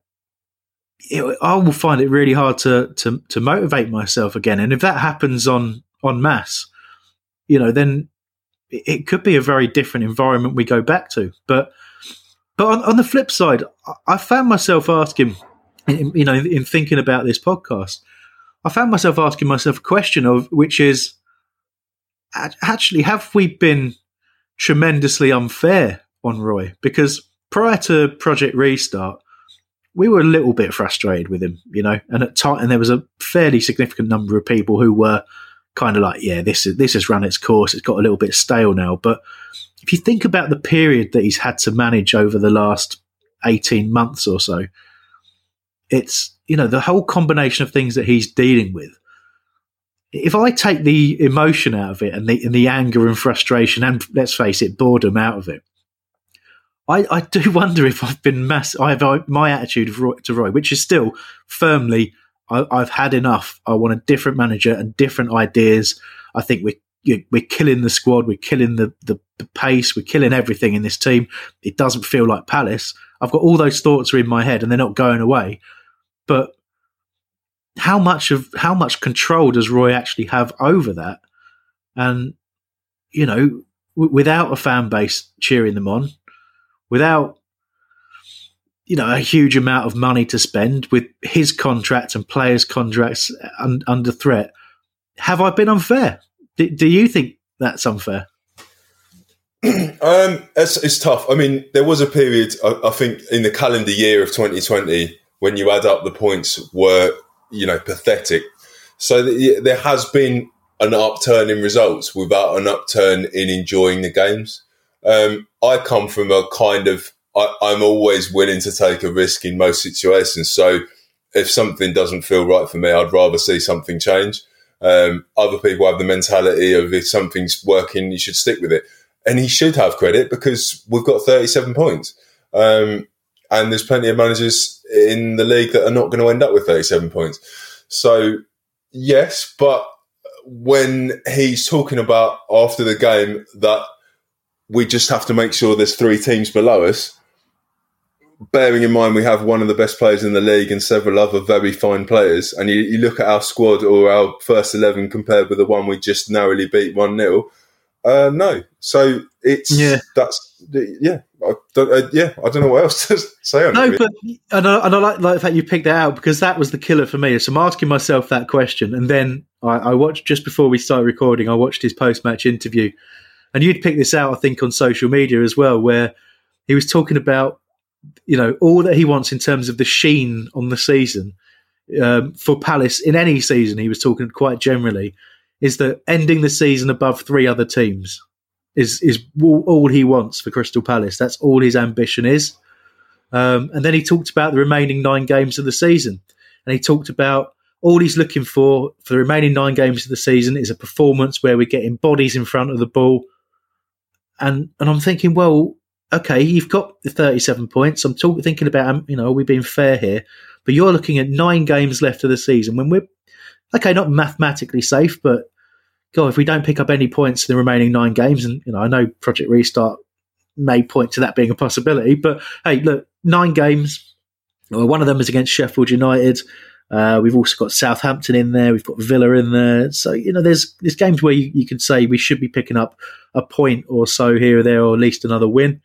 It, I will find it really hard to to to motivate myself again. And if that happens on en masse, you know, then it could be a very different environment we go back to. But but on, on the flip side, I found myself asking, you know, in thinking about this podcast, I found myself asking myself a question of which is, actually, have we been tremendously unfair on Roy? Because prior to Project Restart, we were a little bit frustrated with him, you know, and at time, and there was a fairly significant number of people who were kind of like, yeah, this is this has run its course. It's got a little bit stale now. But if you think about the period that he's had to manage over the last eighteen months or so, it's, you know, the whole combination of things that he's dealing with. If I take the emotion out of it and the, and the anger and frustration and, let's face it, boredom out of it, I, I do wonder if I've been mass. I have my attitude of Roy, to Roy, which is still firmly, I, I've had enough. I want a different manager and different ideas. I think we're we're killing the squad. We're killing the, the, the pace. We're killing everything in this team. It doesn't feel like Palace. I've got all those thoughts are in my head and they're not going away. But how much of how much control does Roy actually have over that? And you know, w- without a fan base cheering them on, without, you know, a huge amount of money to spend, with his contract and players' contracts un- under threat, have I been unfair? D- do you think that's unfair? um, it's, it's tough. I mean, there was a period, I, I think, in the calendar year of twenty twenty when you add up the points were, you know, pathetic. So th- there has been an upturn in results without an upturn in enjoying the games. Um, I come from a kind of, I, I'm always willing to take a risk in most situations. So if something doesn't feel right for me, I'd rather see something change. Um, other people have the mentality of if something's working, you should stick with it. And he should have credit because we've got thirty-seven points. Um, and there's plenty of managers in the league that are not going to end up with thirty-seven points. So, yes, but when he's talking about after the game that we just have to make sure there's three teams below us, bearing in mind we have one of the best players in the league and several other very fine players, and you, you look at our squad or our first eleven compared with the one we just narrowly beat one nil, uh, no. So it's, yeah, that's, yeah, I don't, uh, yeah, I don't know what else to say on no, it. No, but, and I, and I like, like the fact you picked that out because that was the killer for me. So I'm asking myself that question, and then I, I watched, just before we started recording, I watched his post-match interview. And you'd pick this out, I think, on social media as well, where he was talking about, you know, all that he wants in terms of the sheen on the season um, for Palace in any season. He was talking quite generally, is that ending the season above three other teams is is all, all he wants for Crystal Palace. That's all his ambition is. Um, and then he talked about the remaining nine games of the season, and he talked about all he's looking for for the remaining nine games of the season is a performance where we're getting bodies in front of the ball. And and I'm thinking, well, okay, you've got the thirty-seven points. I'm talk, thinking about, you know, are we being fair here? But you're looking at nine games left of the season when we're, okay, not mathematically safe, but God, if we don't pick up any points in the remaining nine games, and you know, I know Project Restart may point to that being a possibility, but hey, look, nine games. Well, one of them is against Sheffield United. Uh, we've also got Southampton in there. We've got Villa in there. So, you know, there's there's games where you, you can say we should be picking up a point or so here or there, or at least another win.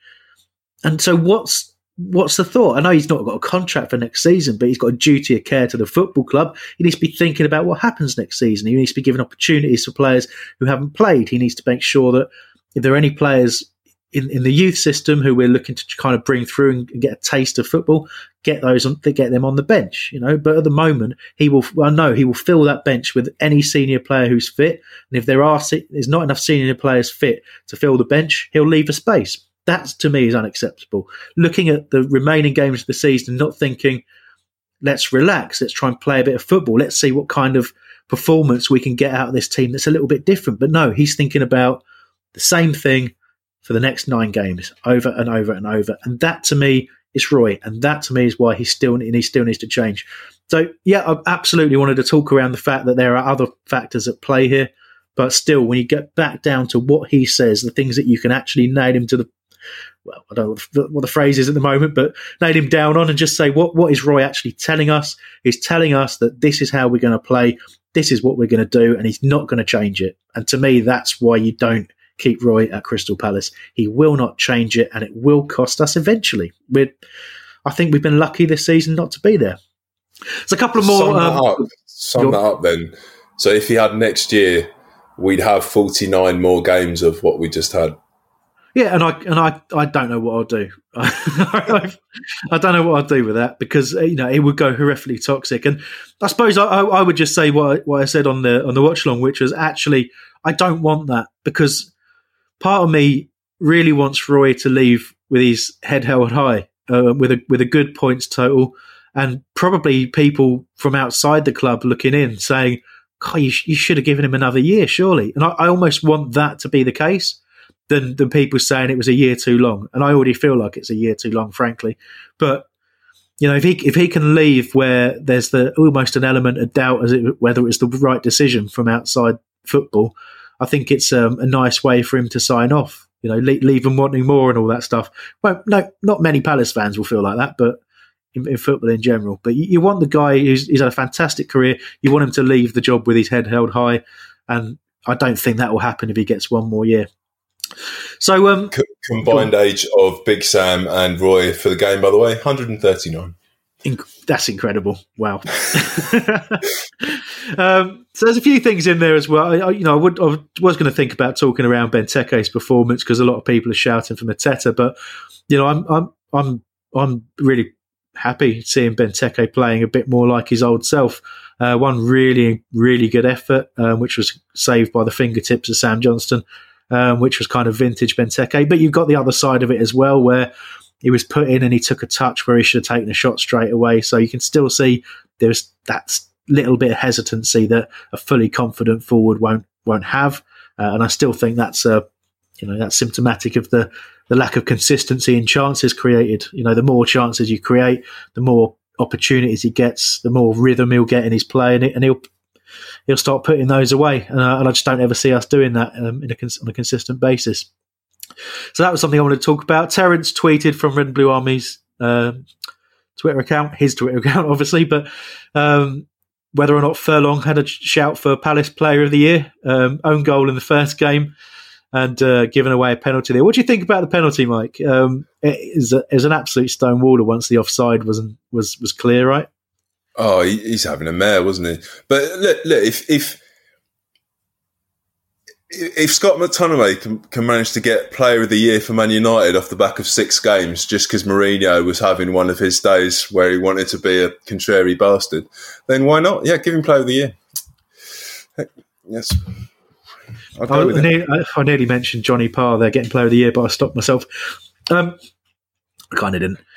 And so what's what's the thought? I know he's not got a contract for next season, but he's got a duty of care to the football club. He needs to be thinking about what happens next season. He needs to be giving opportunities for players who haven't played. He needs to make sure that if there are any players in, in the youth system who we're looking to kind of bring through and get a taste of football, get those on, get them on the bench, you know. But at the moment, he will. Well, no, he will fill that bench with any senior player who's fit. And if there are there's not enough senior players fit to fill the bench, he'll leave a space. That, to me, is unacceptable. Looking at the remaining games of the season, not thinking, let's relax, let's try and play a bit of football, let's see what kind of performance we can get out of this team that's a little bit different. But no, he's thinking about the same thing for the next nine games, over and over and over. And that, to me, is Roy. And that, to me, is why he still, and he still needs to change. So, yeah, I absolutely wanted to talk around the fact that there are other factors at play here. But still, when you get back down to what he says, the things that you can actually nail him to the well, I don't know what the, what the phrase is at the moment, but nail him down on and just say, what, what is Roy actually telling us? He's telling us that this is how we're going to play, this is what we're going to do, and he's not going to change it. And to me, that's why you don't keep Roy at Crystal Palace. He will not change it, and it will cost us eventually. We're, I think we've been lucky this season not to be there. There's a couple of more... Sum that um, up, Sum that up then. So if he had next year, we'd have forty-nine more games of what we just had. Yeah, and I and I, I don't know what I'll do. I don't know what I'll do with that, because you know it would go horrifically toxic. And I suppose I, I would just say what I, what I said on the on the watch along, which was actually I don't want that, because part of me really wants Roy to leave with his head held high, uh, with a with a good points total, and probably people from outside the club looking in saying, "God, you, sh- you should have given him another year, surely." And I, I almost want that to be the case. Than, than people saying it was a year too long. And I already feel like it's a year too long, frankly. But, you know, if he if he can leave where there's the almost an element of doubt as it, whether it's the right decision from outside football, I think it's um, a nice way for him to sign off. You know, leave, leave him wanting more and all that stuff. Well, no, not many Palace fans will feel like that, but in, in football in general. But you, you want the guy who's he's had a fantastic career. You want him to leave the job with his head held high. And I don't think that will happen if he gets one more year. So, um, C- combined age of Big Sam and Roy for the game, by the way, one hundred thirty-nine. Inc- that's incredible! Wow. um, so there's a few things in there as well. I, I, you know, I, would, I was going to think about talking around Benteke's performance, because a lot of people are shouting for Mateta, but you know, I'm I'm I'm I'm really happy seeing Benteke playing a bit more like his old self. Uh, one really really good effort, um, which was saved by the fingertips of Sam Johnston. Um, which was kind of vintage Benteke. But you've got the other side of it as well, where he was put in and he took a touch where he should have taken a shot straight away. So you can still see there's that little bit of hesitancy that a fully confident forward won't won't have. Uh, and I still think that's uh, you know that's symptomatic of the, the lack of consistency in chances created. You know, the more chances you create, the more opportunities he gets, the more rhythm he'll get in his play, and, it, and he'll he'll start putting those away. And, uh, and I just don't ever see us doing that um, in a cons- on a consistent basis. So that was something I wanted to talk about. Terence tweeted from Red and Blue Army's uh, Twitter account, his Twitter account, obviously, but um, whether or not Furlong had a shout for Palace Player of the Year, um, own goal in the first game, and uh, given away a penalty there. What do you think about the penalty, Mike? Um, it is a, it was an absolute stonewaller once the offside wasn't was was clear, right? Oh, he, he's having a mare, wasn't he? But look, look if if if Scott McTominay can, can manage to get Player of the Year for Man United off the back of six games, just because Mourinho was having one of his days where he wanted to be a contrary bastard, then why not? Yeah, give him Player of the Year. Yes. I, I, nearly, I nearly mentioned Johnny Parr there getting Player of the Year, but I stopped myself. Um, I kind of didn't.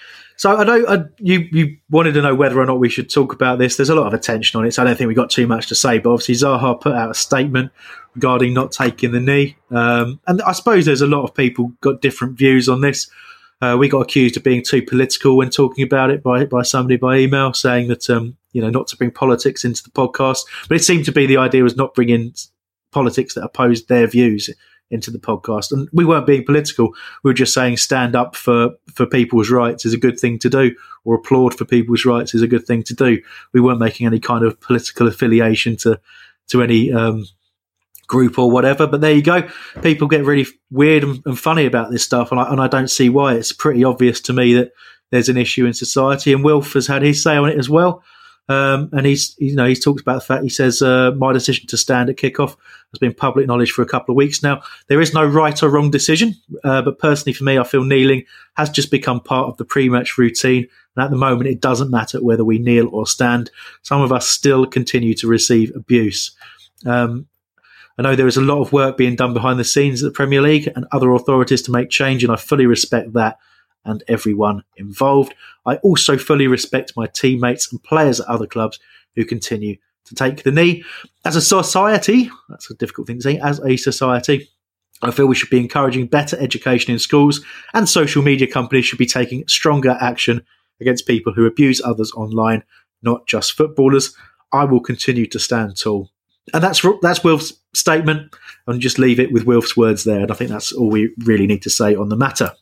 So I know uh, you you wanted to know whether or not we should talk about this. There's a lot of attention on it, so I don't think we've got too much to say. But obviously Zaha put out a statement regarding not taking the knee. Um, and I suppose there's a lot of people got different views on this. Uh, we got accused of being too political when talking about it by, by somebody by email, saying that, um, you know, not to bring politics into the podcast. But it seemed to be the idea was not bringing politics that opposed their views into the podcast. And we weren't being political. We were just saying stand up for, for people's rights is a good thing to do, or applaud for people's rights is a good thing to do. We weren't making any kind of political affiliation to, to any um, group or whatever. But there you go. People get really weird and, and funny about this stuff. And I, and I don't see why. It's pretty obvious to me that there's an issue in society. And Wilf has had his say on it as well. Um, and he's, you know, he's talked about the fact, he says, uh, my decision to stand at kickoff has been public knowledge for a couple of weeks now. There is no right or wrong decision, uh, but personally for me, I feel kneeling has just become part of the pre-match routine. And at the moment, it doesn't matter whether we kneel or stand. Some of us still continue to receive abuse. Um, I know there is a lot of work being done behind the scenes at the Premier League and other authorities to make change, and I fully respect that and everyone involved. I also fully respect my teammates and players at other clubs who continue to take the knee. As a society, that's a difficult thing to say, as a society, I feel we should be encouraging better education in schools, and social media companies should be taking stronger action against people who abuse others online, not just footballers. I will continue to stand tall. And that's that's Wilf's statement, and just leave it with Wilf's words there. And I think that's all we really need to say on the matter.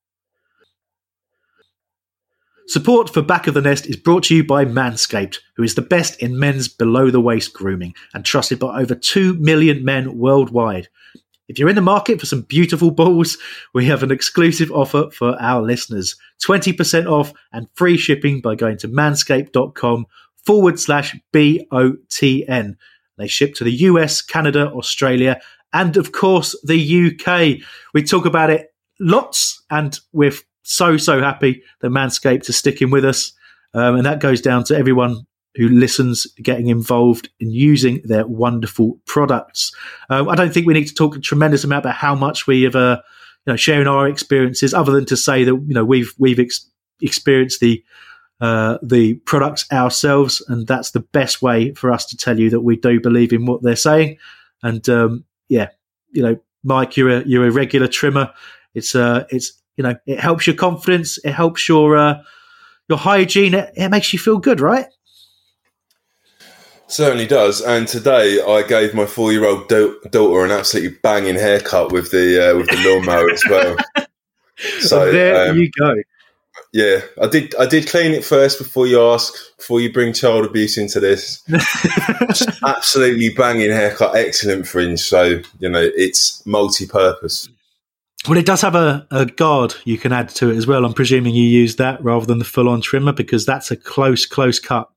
Support for Back of the Nest is brought to you by Manscaped, who is the best in men's below-the-waist grooming and trusted by over two million men worldwide. If you're in the market for some beautiful balls, we have an exclusive offer for our listeners. twenty percent off and free shipping by going to manscaped.com forward slash B-O-T-N. They ship to the U S, Canada, Australia, and of course the U K. We talk about it lots, and we're so, so happy that Manscaped is sticking with us. Um, and that goes down to everyone who listens, getting involved in using their wonderful products. Um, I don't think we need to talk a tremendous amount about how much we have, uh, you know, sharing our experiences, other than to say that, you know, we've we've ex- experienced the uh, the products ourselves, and that's the best way for us to tell you that we do believe in what they're saying. And um, yeah, you know, Mike, you're a you're a regular trimmer. It's uh, it's you know, it helps your confidence, it helps your uh, your hygiene. It, it makes you feel good, right? Certainly does. And today I gave my four-year-old do- daughter an absolutely banging haircut with the uh, with the lawnmower as well. So well, there um, you go. Yeah, I did. I did clean it first before you ask, before you bring child abuse into this. Absolutely banging haircut, excellent fringe. So you know, it's multi-purpose. Well, it does have a, a guard you can add to it as well. I'm presuming you use that rather than the full-on trimmer, because that's a close, close cut.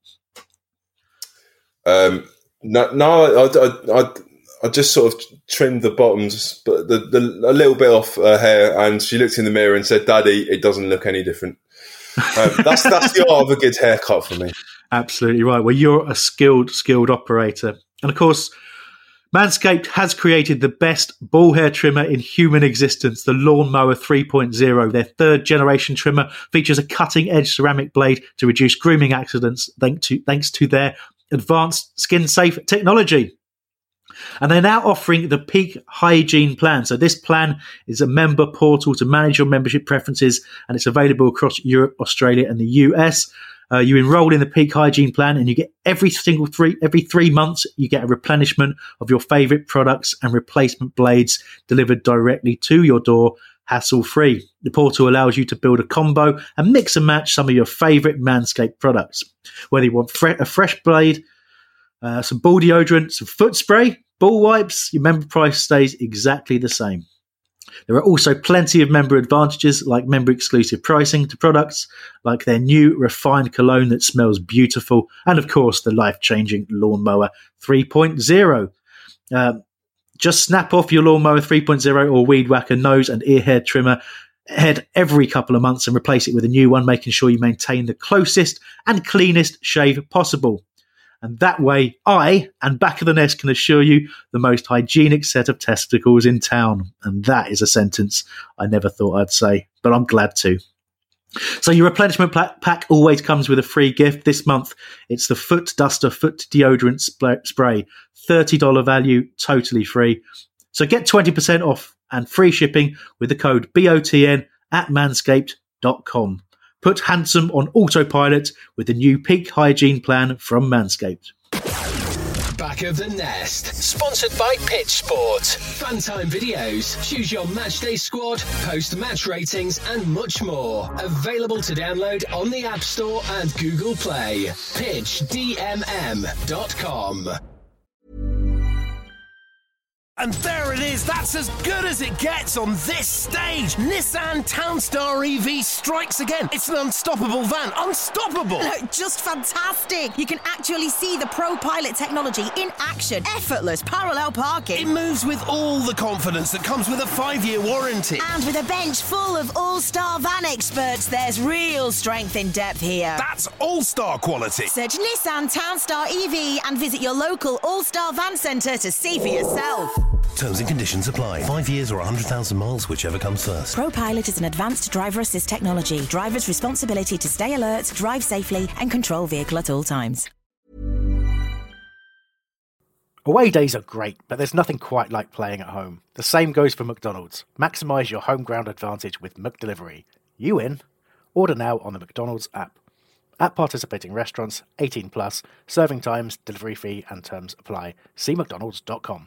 Um, no, no, I, I, I, I just sort of trimmed the bottoms, but the, the a little bit off her hair, and she looked in the mirror and said, "Daddy, it doesn't look any different." Um, that's that's the art of a good haircut for me. Absolutely right. Well, you're a skilled, skilled operator, and of course, Manscaped has created the best ball hair trimmer in human existence, the Lawnmower three point oh. Their third generation trimmer features a cutting edge ceramic blade to reduce grooming accidents, thanks to thanks to their advanced skin-safe technology. And they're now offering the Peak Hygiene Plan. So this plan is a member portal to manage your membership preferences, and it's available across Europe, Australia, and the U S. Uh, you enroll in the Peak Hygiene Plan, and you get every single three every three months you get a replenishment of your favourite products and replacement blades delivered directly to your door, hassle-free. The portal allows you to build a combo and mix and match some of your favourite Manscaped products. Whether you want fre- a fresh blade, uh, some ball deodorant, some foot spray, ball wipes, your member price stays exactly the same. There are also plenty of member advantages, like member-exclusive pricing to products, like their new refined cologne that smells beautiful, and of course the life-changing Lawnmower three point oh. Um, just snap off your Lawnmower three point oh or Weed Whacker nose and ear hair trimmer head every couple of months and replace it with a new one, making sure you maintain the closest and cleanest shave possible. And that way, I and Back of the Nest can assure you the most hygienic set of testicles in town. And that is a sentence I never thought I'd say, but I'm glad to. So your replenishment pack always comes with a free gift. This month, it's the Foot Duster Foot Deodorant Spray. thirty dollars value, totally free. So get twenty percent off and free shipping with the code B O T N at manscaped dot com. Put handsome on autopilot with the new peak hygiene plan from Manscaped. Back of the Nest. Sponsored by Pitch Sport. Funtime videos. Choose your matchday squad. Post match ratings and much more. Available to download on the App Store and Google Play. pitch d m m dot com. And there it is, that's as good as it gets on this stage. Nissan Townstar E V strikes again. It's an unstoppable van, unstoppable. Look, just fantastic. You can actually see the ProPilot technology in action. Effortless parallel It parking. moves with all the confidence that comes with a five-year warranty. And with a bench full of all-star van experts, there's real strength in depth here. That's all-star quality. Search Nissan Townstar E V and visit your local all-star van centre to see for yourself. Terms and conditions apply. Five years or one hundred thousand miles, whichever comes first. ProPilot is an advanced driver assist technology. Driver's responsibility to stay alert, drive safely, and control vehicle at all times. Away days are great, but there's nothing quite like playing at home. The same goes for McDonald's. Maximise your home ground advantage with McDelivery. You in? Order now on the McDonald's app. At participating restaurants, eighteen plus, serving times, delivery fee and terms apply. See mcdonalds dot com.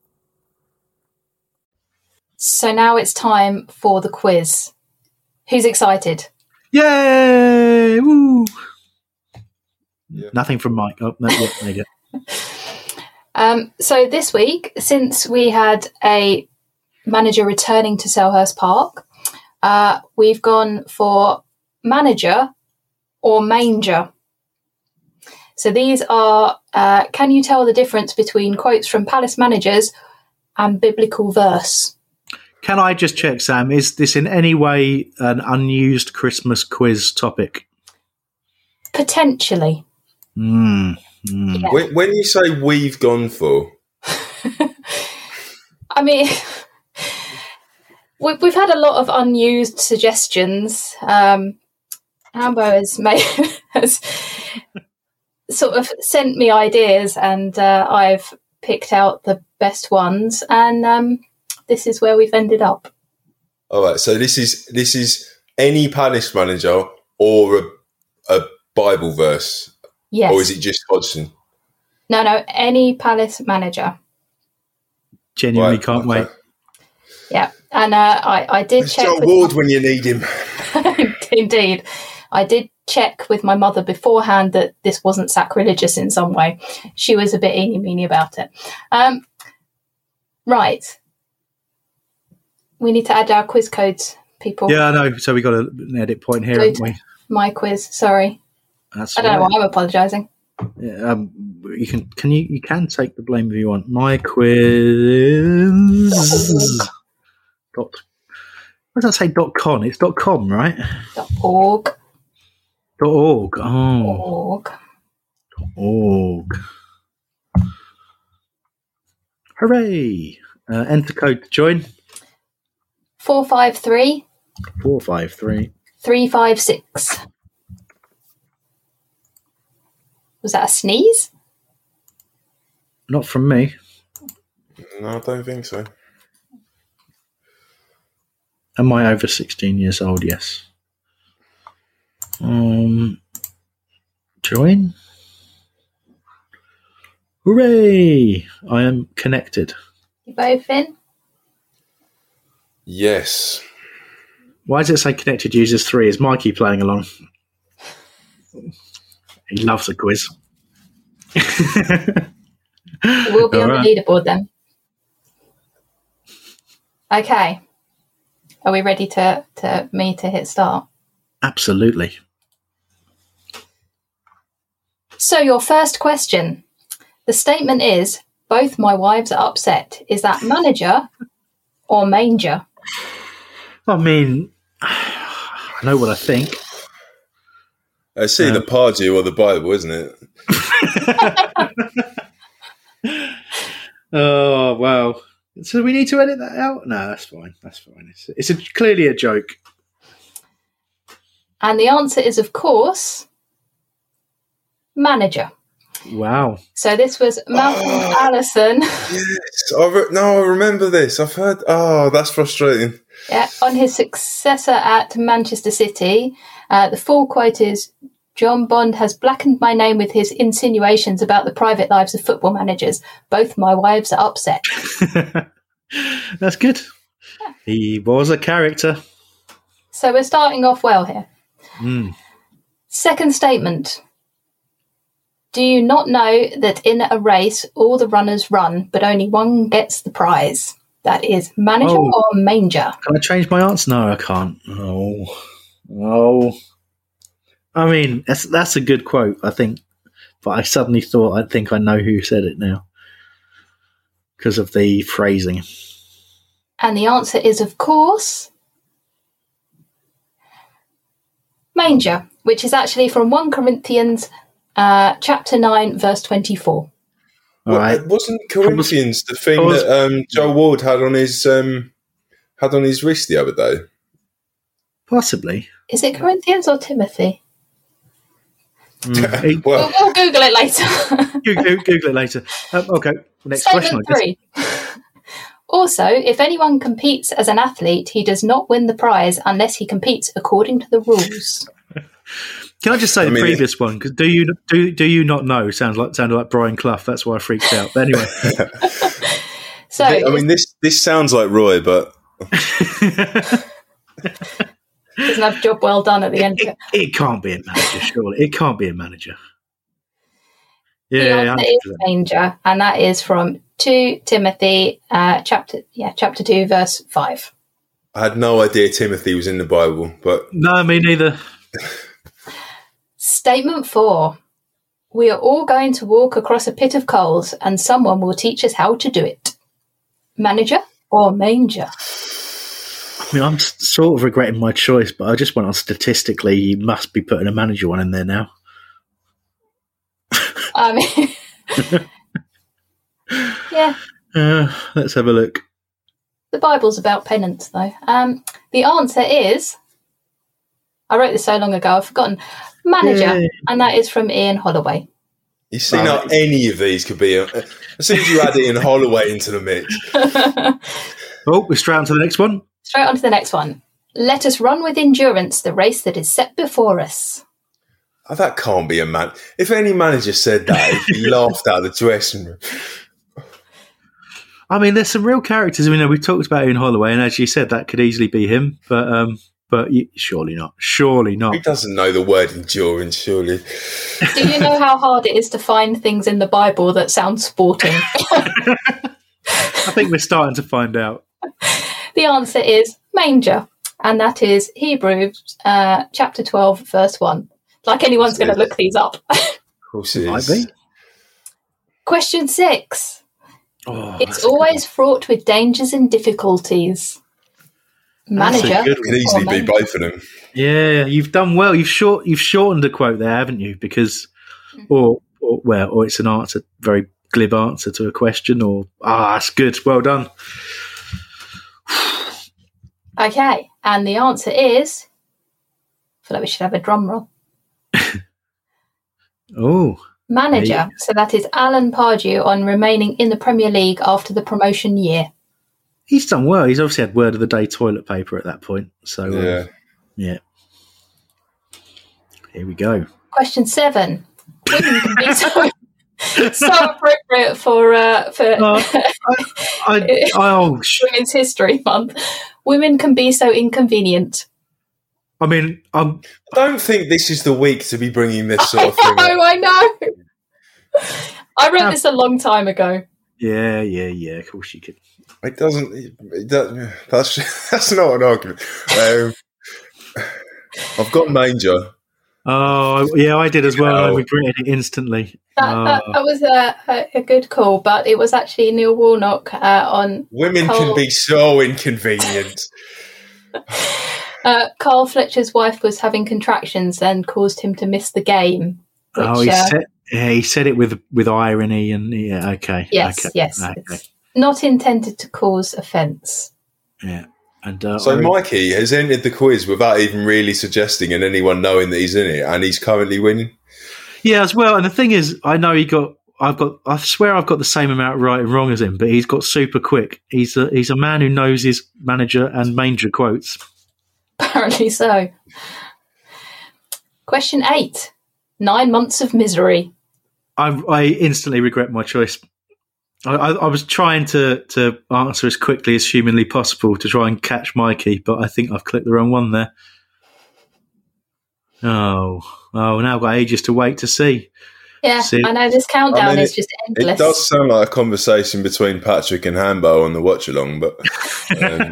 So now it's time for the quiz. Who's excited? Yay! Woo! Yeah. Nothing from Mike. Oh, no, yeah, there you go. Um, so this week, since we had a manager returning to Selhurst Park, uh, we've gone for manager or manger. So these are, uh, can you tell the difference between quotes from Palace managers and biblical verse? Can I just check, Sam, is this in any way an unused Christmas quiz topic? Potentially. Mm, mm. Yeah. When, when you say we've gone for, I mean, we, we've had a lot of unused suggestions. Um, Amber has, made, has sort of sent me ideas, and uh, I've picked out the best ones, and um, this is where we've ended up. all right. So this is this is any Palace manager or a, a Bible verse, Yes. or is it just Hodgson? No, no, any Palace manager. Genuinely Right, can't okay. wait. Yeah, and uh, I, I did It's check. Joe with Ward when you need him. Indeed. I did check with my mother beforehand that this wasn't sacrilegious in some way. She was a bit eeny-meeny about it. Um, right. We need to add our quiz codes, people. Yeah, I know. So we got an edit point here, Good. haven't we? My quiz, sorry. That's I don't know right. why I'm apologising. Yeah, um, you can can you you can take the blame if you want. My quiz. Dot. What does that say? Dot com. It's dot com, right? Dot org. Dot org. Oh, Org. org. Hooray! Uh, enter code to join. Four five three Four five three. three five six. Was that a sneeze? Not from me. No, I don't think so. Am I over sixteen years old? Yes. Um, join. Hooray! I am connected. You both in? Yes. Why does it say connected users three? Is Mikey playing along? He loves a quiz. We'll be All on right. the leaderboard then. Okay. Are we ready to, to me to hit start? Absolutely. So your first question. The statement is, both my wives are upset. Is that manager or manger? I mean, I know what I think. It's either Pardew or the Bible, isn't it? Oh, wow. So we need to edit that out? No, that's fine. That's fine. It's, it's a, clearly a joke. And the answer is, of course, manager. Wow. So this was Malcolm Oh. Allison. Yes, I re- no, I remember this. I've heard. Oh, that's frustrating. Yeah, on his successor at Manchester City. Uh, the full quote is, John Bond has blackened my name with his insinuations about the private lives of football managers. Both my wives are upset. That's good. He was a character. So we're starting off well here. Mm. Second statement. Do you not know that in a race all the runners run, but only one gets the prize? That is manager Oh. or manger? Can I change my answer? No, I can't. Oh. Oh. I mean, that's that's a good quote, I think. But I suddenly thought, I think I know who said it now. Because of the phrasing. And the answer is, of course, manger, which is actually from First Corinthians uh, chapter nine, verse twenty-four. All Well, right. Wasn't Corinthians the thing I was- that um, Joe Ward had on his um, had on his wrist the other day? Possibly. Is it Corinthians or Timothy? Mm. He- Well, We'll, we'll Google it later. Google, Google it later. Um, okay. Next question, Statement I guess. three. Also, if anyone competes as an athlete, he does not win the prize unless he competes according to the rules. Can I just say I the mean, previous one? Because do you do do you not know? Sounds like sounded like Brian Clough. That's why I freaked out. But anyway, So, I mean, this this sounds like Roy, but doesn't have job well done at the end of it, it. it can't be a manager. Surely it can't be a manager. The Yeah, answer one hundred is percent. manger, and that is from two Timothy, uh, chapter yeah, chapter two, verse five. I had no idea Timothy was in the Bible. But No, me neither. Statement four. We are all going to walk across a pit of coals, and someone will teach us how to do it. Manager or manger? I mean, I'm s- sort of regretting my choice, but I just went on statistically. You must be putting a manager one in there now. I mean, yeah, Uh, let's have a look. the Bible's about penance, though. Um, the answer is, I wrote this so long ago, I've forgotten. Manager, Yay. and that is from Ian Holloway. you see, Oh, how any of these could be. A, as soon as you add Ian Holloway into the mix, Oh, we're straight on to the next one. Straight on to the next one. Let us run with endurance the race that is set before us. oh, that can't be a man. If any manager said that, he'd be laughed out of the dressing room. I mean, there's some real characters. I mean, we've talked about Ian Holloway, and as you said, that could easily be him. But um, but you, surely not. Surely not. Who doesn't know the word endurance, surely? Do you know how hard it is to find things in the Bible that sound sporting? I think we're starting to find out. The answer is manger, and that is Hebrews uh, chapter twelve, verse one. Like anyone's going to look these up. Of course it Might is. be. Question six. Oh, It's that's a good always fraught with dangers and difficulties. That's a Manager. good It could easily or be manger? both of them. one. Yeah, you've done well. You've short. You've shortened a quote there, haven't you? Because, or, or well, or it's an answer, very glib answer to a question. Or ah, that's good. Well done. Okay, and the answer is. I feel like we should have a drum roll. Oh, Manager. Yeah. So that is Alan Pardew on remaining in the Premier League after the promotion year. he's done well. He's obviously had word of the day toilet paper at that point. So um, Yeah. yeah. Here we go. Question seven. Women can be so, so appropriate for uh, for Uh, I, I, oh, sh- Women's History Month. Women can be so inconvenient. I mean, I'm. I don't think this is the week to be bringing this sort of thing I know, up. I know. I wrote this a long time ago. Yeah, yeah, yeah. Of course you could. It doesn't. It does, that's that's not an argument. Um, I've got manger. Oh, yeah, I did as well. I Oh. regretted it instantly. That, that, Oh. that was a, a, a good call, but it was actually Neil Warnock uh, on Women Carl, can be so inconvenient. uh, Carl Fletcher's wife was having contractions and caused him to miss the game. Which, oh, he uh, said, yeah, he said it with with irony and yeah, okay. yes, okay, yes. okay, It's not intended to cause offence. yeah, And uh, so I, Mikey has entered the quiz without even really suggesting and anyone knowing that he's in it, and he's currently winning. Yeah, as well. And the thing is, I know he got. I've got. I swear I've got the same amount right and wrong as him, but he's got super quick. He's a he's a man who knows his manager and manger quotes. Apparently so. Question eight: Nine months of misery. I, I instantly regret my choice. I, I, I was trying to, to answer as quickly as humanly possible to try and catch Mikey, but I think I've clicked the wrong one there. Oh, oh! Now I've got ages to wait to see. Yeah, see. I know this countdown I mean, is it, just endless. It does sound like a conversation between Patrick and Hambo on the watch along, but um,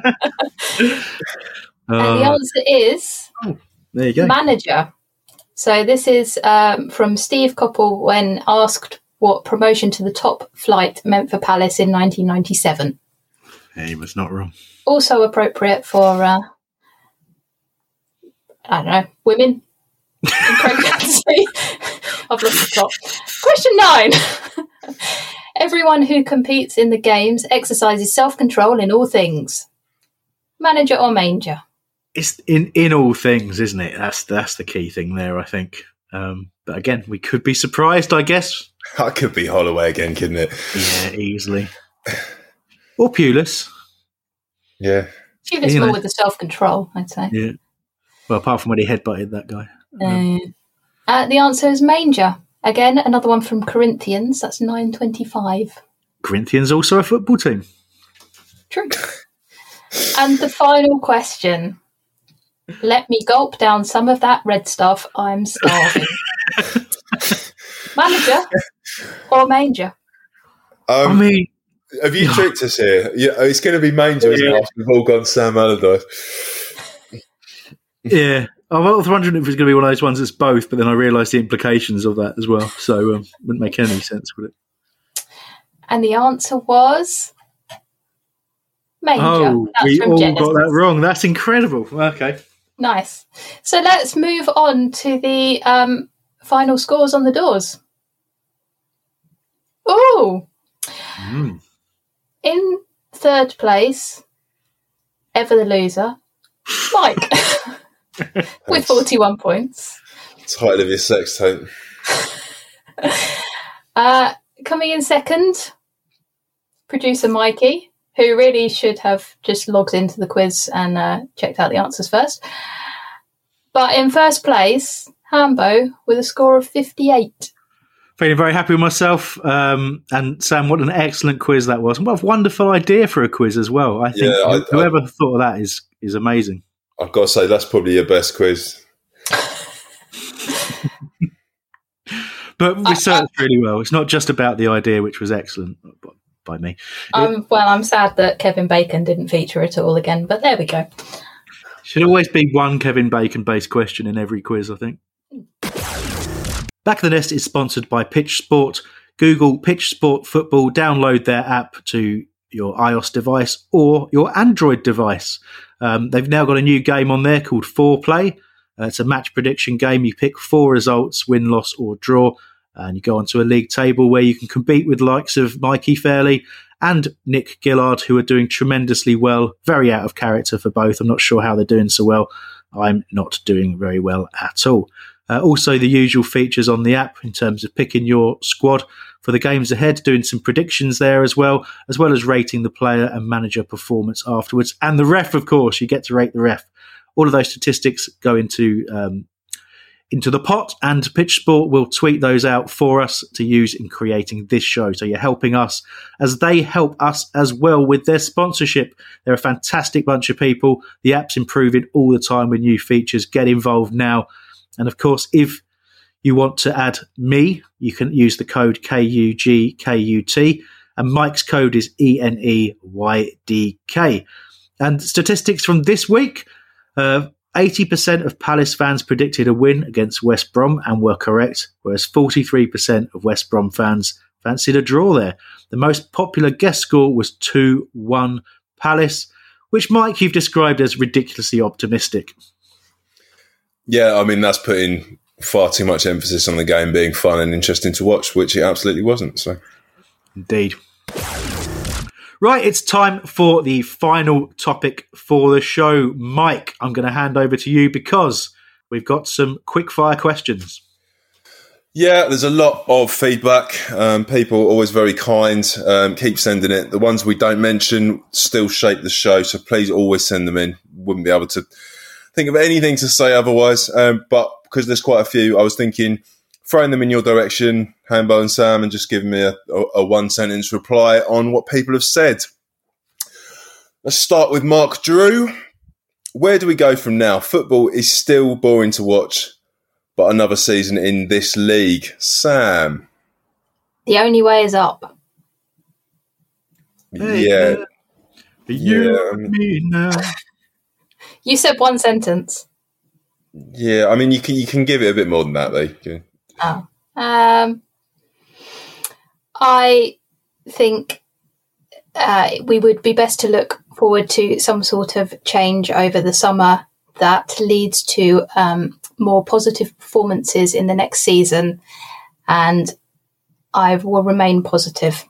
and the answer is oh, there you go. Manager. So this is um, from Steve Coppell when asked what promotion to the top flight meant for Palace in nineteen ninety-seven. He was not wrong. Also appropriate for, uh, I don't know, women in pregnancy. I've lost the plot. Question nine. Everyone who competes in the games exercises self-control in all things. Manager or manger? It's in, in all things, isn't it? That's that's the key thing there, I think. Um, but again, we could be surprised, I guess. that could be Holloway again, couldn't it? Yeah, easily. Or Pulis. Yeah. Pulis You more know. with the self-control, I'd say. Yeah. Well, apart from when he headbutted that guy. Uh, uh, the answer is manger. Again, another one from Corinthians. That's nine twenty-five. Corinthians also a football team. True. And the final question. Let me gulp down some of that red stuff. I'm starving. Manager or manger? Um, I mean, have you tricked us here? Yeah, it's going to be manger, isn't it? Yeah. After we've all gone Sam Allardyce. yeah. I was wondering if it was going to be one of those ones that's both, but then I realised the implications of that as well. So um, wouldn't make any sense, would it? And the answer was manger. Oh, That's we from all Genesis. got that wrong. That's incredible. Okay. Nice. So let's move on to the um, final scores on the doors. Oh, Mm. in third place, ever the loser, Mike, with forty-one points. Title of his sex tape. Uh, coming in second, producer Mikey, who really should have just logged into the quiz and uh, checked out the answers first. But in first place, Hambo with a score of fifty-eight. Feeling very happy with myself. Um, and Sam, what an excellent quiz that was. And what a wonderful idea for a quiz as well. I think Yeah, I- whoever thought of that is, is amazing. I've got to say, that's probably your best quiz. But researched really well. It's not just about the idea, which was excellent by me. Um, well, I'm sad that Kevin Bacon didn't feature at all again, but there we go. Should always be one Kevin Bacon-based question in every quiz, I think. Back of the Nest is sponsored by Pitch Sport. Google Pitch Sport Football, download their app to your iOS device or your Android device. Um, they've now got a new game on there called four play. Uh, it's a match prediction game. You pick four results, win, loss or draw, and you go onto a league table where you can compete with the likes of Mikey Fairley and Nick Gillard, who are doing tremendously well. Very out of character for both. I'm not sure how they're doing so well. I'm not doing very well at all. Uh, also, the usual features on the app in terms of picking your squad for the games ahead, doing some predictions there as well, as well as rating the player and manager performance afterwards. And the ref, of course, you get to rate the ref. All of those statistics go into um, into the pot, and Pitch Sport will tweet those out for us to use in creating this show. So you're helping us as they help us as well with their sponsorship. They're a fantastic bunch of people. The app's improving all the time with new features. Get involved now. And of course, if you want to add me, you can use the code K U G K U T, and Mike's code is E N E Y D K. And statistics from this week, uh, eighty percent of Palace fans predicted a win against West Brom and were correct, whereas forty-three percent of West Brom fans fancied a draw there. The most popular guess score was two one Palace, which, Mike, you've described as ridiculously optimistic. Yeah, I mean, that's putting far too much emphasis on the game being fun and interesting to watch, which it absolutely wasn't. So, Indeed. Right, it's time for the final topic for the show. Mike, I'm going to hand over to you because we've got some quick fire questions. Yeah, there's a lot of feedback. Um, people are always very kind. Um, keep sending it. The ones we don't mention still shape the show, so please always send them in. Wouldn't be able to think of anything to say otherwise. Um, but because there's quite a few, I was thinking throwing them in your direction, Hambo and Sam, and just giving me a, a, a one-sentence reply on what people have said. Let's start with Mark Drew. Where do we go from now? Football is still boring to watch, but another season in this league. Sam? The only way is up. Yeah. You yeah. and me now. You said one sentence. Yeah, I mean, you can you can give it a bit more than that, though. Okay. Oh. Um, I think uh, we would be best to look forward to some sort of change over the summer that leads to um, more positive performances in the next season, and I will remain positive.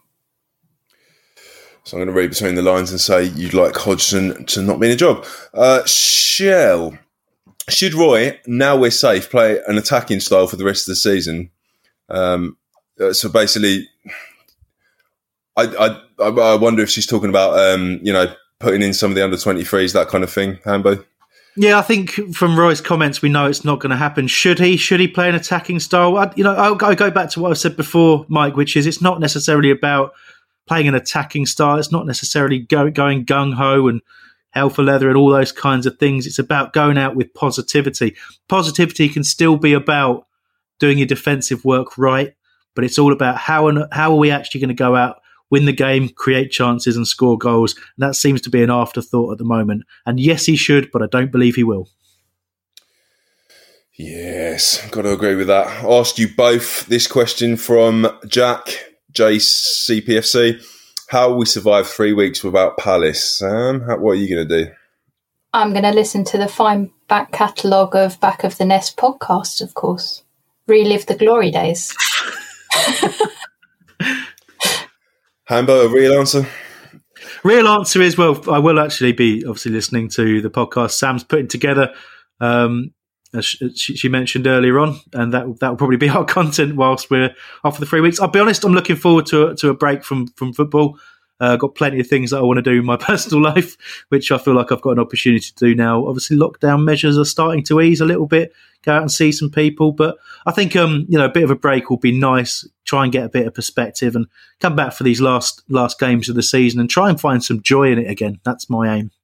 So I'm going to read between the lines and say you'd like Hodgson to not be in a job. Uh, Shell, should Roy, now we're safe, play an attacking style for the rest of the season? Um, so basically, I, I I wonder if she's talking about um, you know putting in some of the under twenty-threes, that kind of thing, Hambo. Yeah, I think from Roy's comments, we know it's not going to happen. Should he? Should he play an attacking style? I, you know, I'll, I'll go back to what I said before, Mike, which is it's not necessarily about playing an attacking style. It's not necessarily go, going gung-ho and hell for leather and all those kinds of things. It's about going out with positivity. Positivity can still be about doing your defensive work right, but it's all about how and how are we actually going to go out, win the game, create chances and score goals. And that seems to be an afterthought at the moment. And yes, he should, but I don't believe he will. Yes, got to agree with that. I'll ask you both this question from Jack, J C P F C. How will we survive three weeks without Palace? Sam, how, what are you going to do? I'm going to listen to the fine back catalogue of Back of the Nest podcasts, of course. Relive the glory days. Hambo, a real answer? Real answer is, well, I will actually be obviously listening to the podcast Sam's putting together, um, as she, she mentioned earlier on, and that that will probably be our content whilst we're off for the three weeks. I'll be honest, I'm looking forward to a, to a break from, from football. I've uh, got plenty of things that I want to do in my personal life, which I feel like I've got an opportunity to do now. Obviously, lockdown measures are starting to ease a little bit, go out and see some people. But I think um, you know, a bit of a break will be nice, try and get a bit of perspective and come back for these last last games of the season and try and find some joy in it again. That's my aim.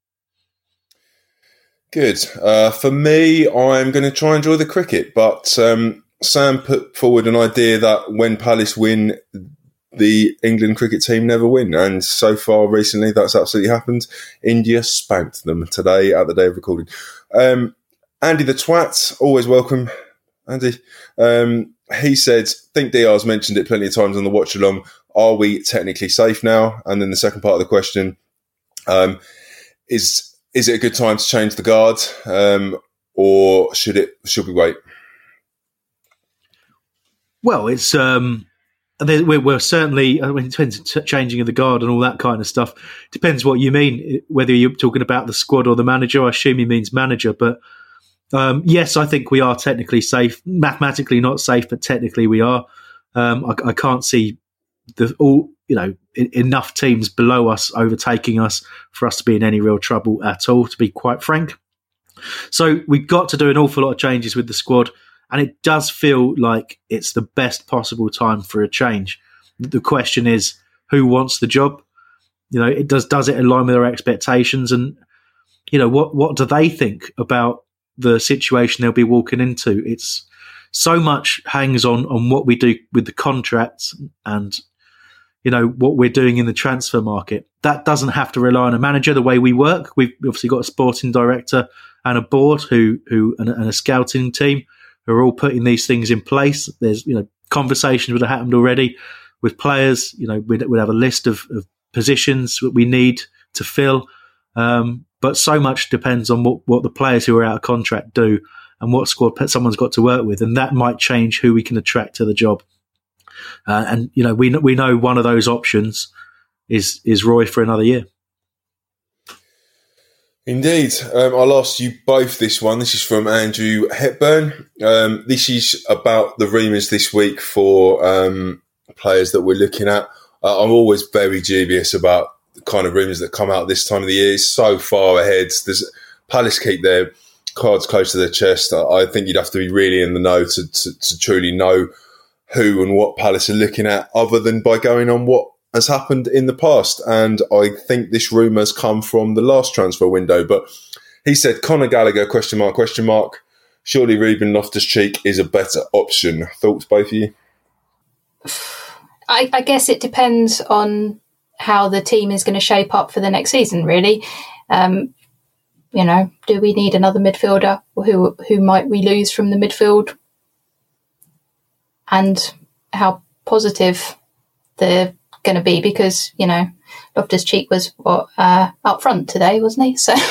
Good. Uh, for me, I'm going to try and enjoy the cricket. But um, Sam put forward an idea that when Palace win, the England cricket team never win. And so far recently, that's absolutely happened. India spanked them today at the day of recording. Um, Andy the Twat, always welcome, Andy. Um, he said, think D R's mentioned it plenty of times on the watch along. Are we technically safe now? And then the second part of the question, um, is is it a good time to change the guard? Um, or should it should we wait? Well, it's um, we're, we're certainly, I mean, it depends, changing of the guard and all that kind of stuff. Depends what you mean, whether you're talking about the squad or the manager. I assume he means manager, but Um, yes, I think we are technically safe. Mathematically not safe, but technically we are. Um, I, I can't see the all you know I- enough teams below us overtaking us for us to be in any real trouble at all, to be quite frank. So we've got to do an awful lot of changes with the squad, and it does feel like it's the best possible time for a change. The question is, who wants the job? You know, it does does it align with our expectations, and you know what what do they think about the situation they'll be walking into? It's so much hangs on on what we do with the contracts and, you know, what we're doing in the transfer market. That doesn't have to rely on a manager the way we work. We've obviously got a sporting director and a board who, who and, and a scouting team who are all putting these things in place. There's, you know, conversations would have happened already with players. You know, we'd, we'd have a list of, of positions that we need to fill. Um, But so much depends on what, what the players who are out of contract do and what squad someone's got to work with, and that might change who we can attract to the job. Uh, and you know, we we know one of those options is is Roy for another year. Indeed. Um, I'll ask you both this one. This is from Andrew Hepburn. Um, this is about the rumours this week for um, players that we're looking at. Uh, I'm always very dubious about the kind of rumours that come out this time of the year. It's so far ahead. There's, Palace keep their cards close to their chest. I, I think you'd have to be really in the know to, to, to truly know who and what Palace are looking at, other than by going on what has happened in the past. And I think this rumour's come from the last transfer window. But he said, Conor Gallagher, question mark, question mark. Surely Ruben Loftus-Cheek is a better option. Thoughts, both of you? I, I guess it depends on how the team is going to shape up for the next season, really. Um, you know, do we need another midfielder? Who, who might we lose from the midfield? And how positive they're going to be, because, you know, Loftus-Cheek was what, uh, up front today, wasn't he? So,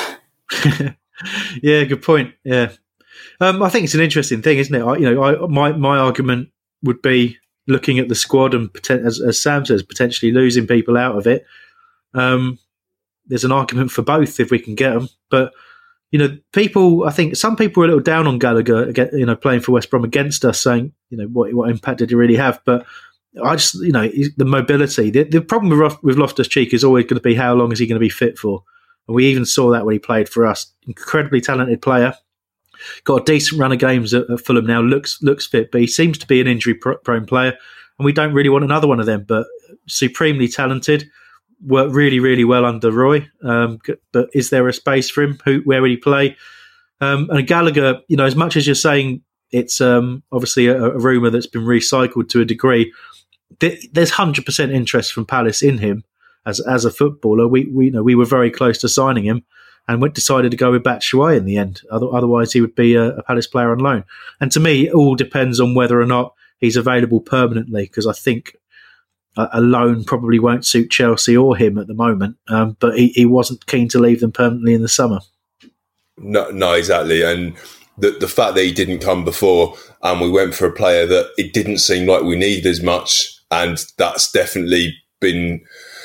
yeah, good point. Yeah, um, I think it's an interesting thing, isn't it? I, you know, I, my my argument would be looking at the squad and, as, as Sam says, potentially losing people out of it. Um, there's an argument for both if we can get them, but you know, people. I think some people are a little down on Gallagher, you know, playing for West Brom against us, saying, you know, what what impact did he really have? But I just, you know, the mobility. The, the problem with, with Loftus-Cheek is always going to be how long is he going to be fit for? And we even saw that when he played for us. Incredibly talented player. Got a decent run of games at, at Fulham now. Looks looks fit, but he seems to be an injury-prone player. And we don't really want another one of them. But supremely talented. Worked really, really well under Roy. Um, but is there a space for him? Who, where would he play? Um, and Gallagher, you know, as much as you're saying it's um, obviously a, a rumour that's been recycled to a degree, th- there's one hundred percent interest from Palace in him as as a footballer. We, we, you know, we were very close to signing him and we decided to go with Batshuayi in the end. Otherwise, he would be a, a Palace player on loan. And to me, it all depends on whether or not he's available permanently, because I think a loan probably won't suit Chelsea or him at the moment, um, but he, he wasn't keen to leave them permanently in the summer. No, no, exactly. And the the fact that he didn't come before and we went for a player that it didn't seem like we needed as much, and that's definitely been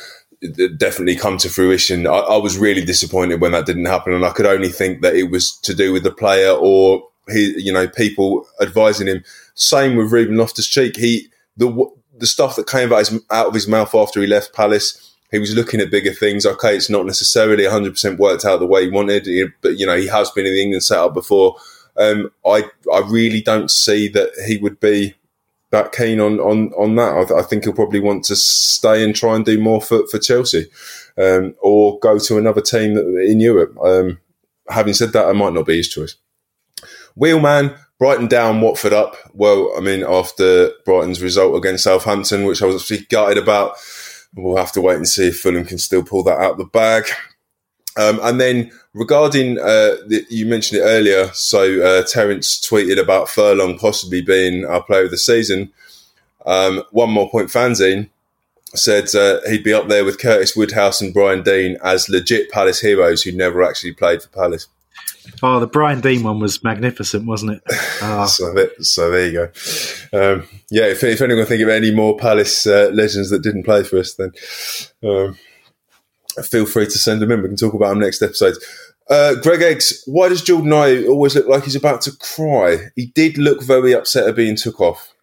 definitely come to fruition. I, I was really disappointed when that didn't happen, and I could only think that it was to do with the player or he, you know, people advising him. Same with Ruben Loftus-Cheek. He the the stuff that came out, his, out of his mouth after he left Palace, he was looking at bigger things. Okay, it's not necessarily one hundred percent worked out the way he wanted, but, you know, he has been in the England setup before. Um, I I really don't see that he would be that keen on on, on that. I, th- I think he'll probably want to stay and try and do more for, for Chelsea um, or go to another team in Europe. Um, having said that, it might not be his choice. Wheelman, Brighton down, Watford up. Well, I mean, after Brighton's result against Southampton, which I was actually gutted about, we'll have to wait and see if Fulham can still pull that out of the bag. Um, and then regarding, uh, the, you mentioned it earlier, so uh, Terence tweeted about Furlong possibly being our player of the season. Um, one more point, fanzine said uh, he'd be up there with Curtis Woodhouse and Brian Dean as legit Palace heroes who never actually played for Palace. Oh, the Brian Dean one was magnificent, wasn't it? Oh. so, that, so there you go. Um, yeah, if, if anyone think of any more Palace uh, legends that didn't play for us, then um, feel free to send them in. We can talk about them next episode. Uh, Greg Eggs, why does Jordan Ayew always look like he's about to cry? He did look very upset at being took off.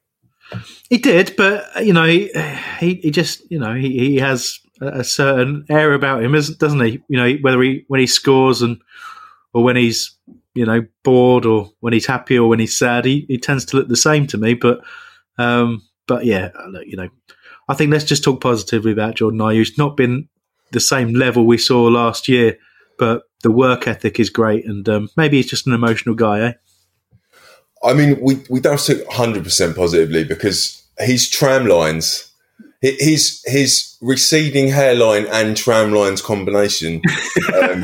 He did, but, you know, he, he, he just, you know, he, he has a certain air about him, doesn't he? You know, whether he, when he scores and or when he's, you know, bored or when he's happy or when he's sad, he, he tends to look the same to me. But, um, but yeah, look, you know, I think let's just talk positively about Jordan Ayew. He's not been the same level we saw last year, but the work ethic is great, and um, maybe he's just an emotional guy, eh? I mean, we, we don't think one hundred percent positively because his tram lines, his, his receding hairline and tram lines combination um,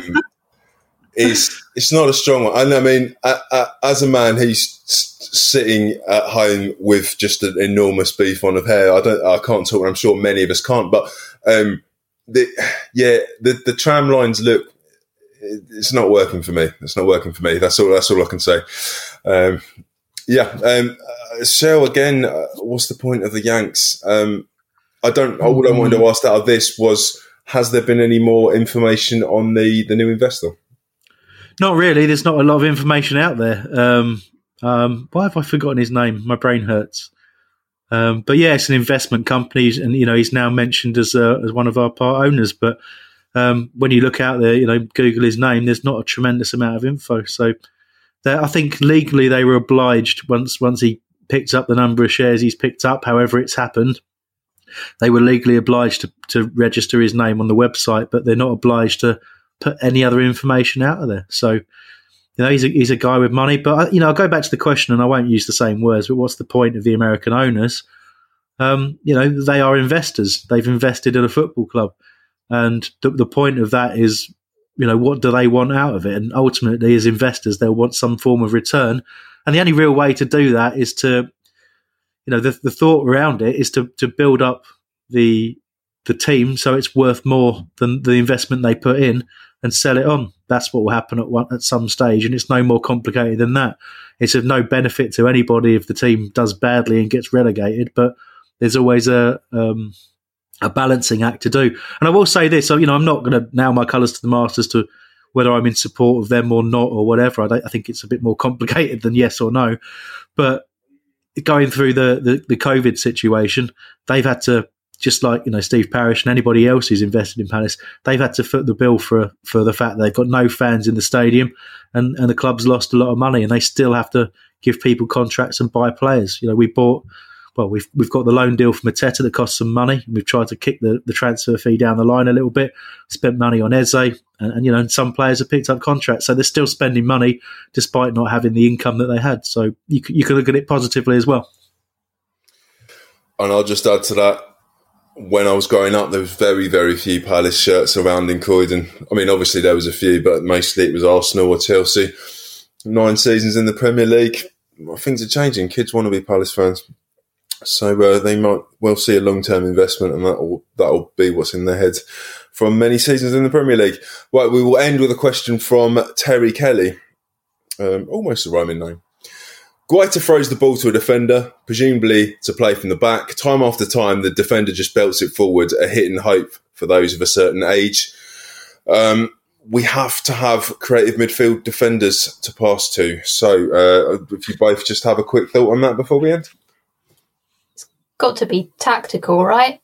is it's not a strong one. And I mean, uh, uh, as a man, he's s- sitting at home with just an enormous beef on of hair. I don't, I can't talk. I'm sure many of us can't, but um, the, yeah, the, the tram lines look. It's not working for me. It's not working for me. That's all. That's all I can say. Um, yeah. Um, uh, so again, uh, what's the point of the Yanks? Um, I don't. All I wanted to ask out of this was: has there been any more information on the, the new investor? Not really. There's not a lot of information out there. Um, um, why have I forgotten his name? My brain hurts. Um, but yeah, it's an investment company, and you know he's now mentioned as uh, as one of our part owners. But um, when you look out there, you know, Google his name. There's not a tremendous amount of info. So I think legally they were obliged once once he picked up the number of shares he's picked up, however it's happened. They were legally obliged to, to register his name on the website, but they're not obliged to put any other information out of there. So, you know, he's a, he's a guy with money. But, you know, I'll go back to the question, and I won't use the same words, but what's the point of the American owners? Um, you know, they are investors. They've invested in a football club. And the, the point of that is, you know, what do they want out of it? And ultimately, as investors, they'll want some form of return. And the only real way to do that is to, you know, the, the thought around it is to, to build up the the team so it's worth more than the investment they put in and sell it on. That's what will happen at one, at some stage, and it's no more complicated than that. It's of no benefit to anybody if the team does badly and gets relegated, but there's always a um, a balancing act to do. And I will say this, so, you know, I'm not going to nail my colours to the mast as to whether I'm in support of them or not or whatever. I, don't, I think it's a bit more complicated than yes or no. But going through the, the, the COVID situation, they've had to, just like, you know, Steve Parish and anybody else who's invested in Palace, they've had to foot the bill for for the fact that they've got no fans in the stadium, and, and the club's lost a lot of money, and they still have to give people contracts and buy players. You know, we bought, well, we've we've got the loan deal from Mateta that cost some money. We've tried to kick the, the transfer fee down the line a little bit, spent money on Eze, and, and, you know, and some players have picked up contracts. So they're still spending money despite not having the income that they had. So you, you can look at it positively as well. And I'll just add to that, when I was growing up, there was very, very few Palace shirts surrounding Croydon. I mean, obviously there was a few, but mostly it was Arsenal or Chelsea. Nine seasons in the Premier League. Well, things are changing. Kids want to be Palace fans. So uh, they might well see a long-term investment, and that'll, that'll be what's in their heads from many seasons in the Premier League. Right, we will end with a question from Terry Kelly. Um, almost a rhyming name. Guaita throws the ball to a defender, presumably to play from the back. Time after time, the defender just belts it forward, a hit and hope for those of a certain age. Um, we have to have creative midfield defenders to pass to. So uh, if you both just have a quick thought on that before we end. It's got to be tactical, right?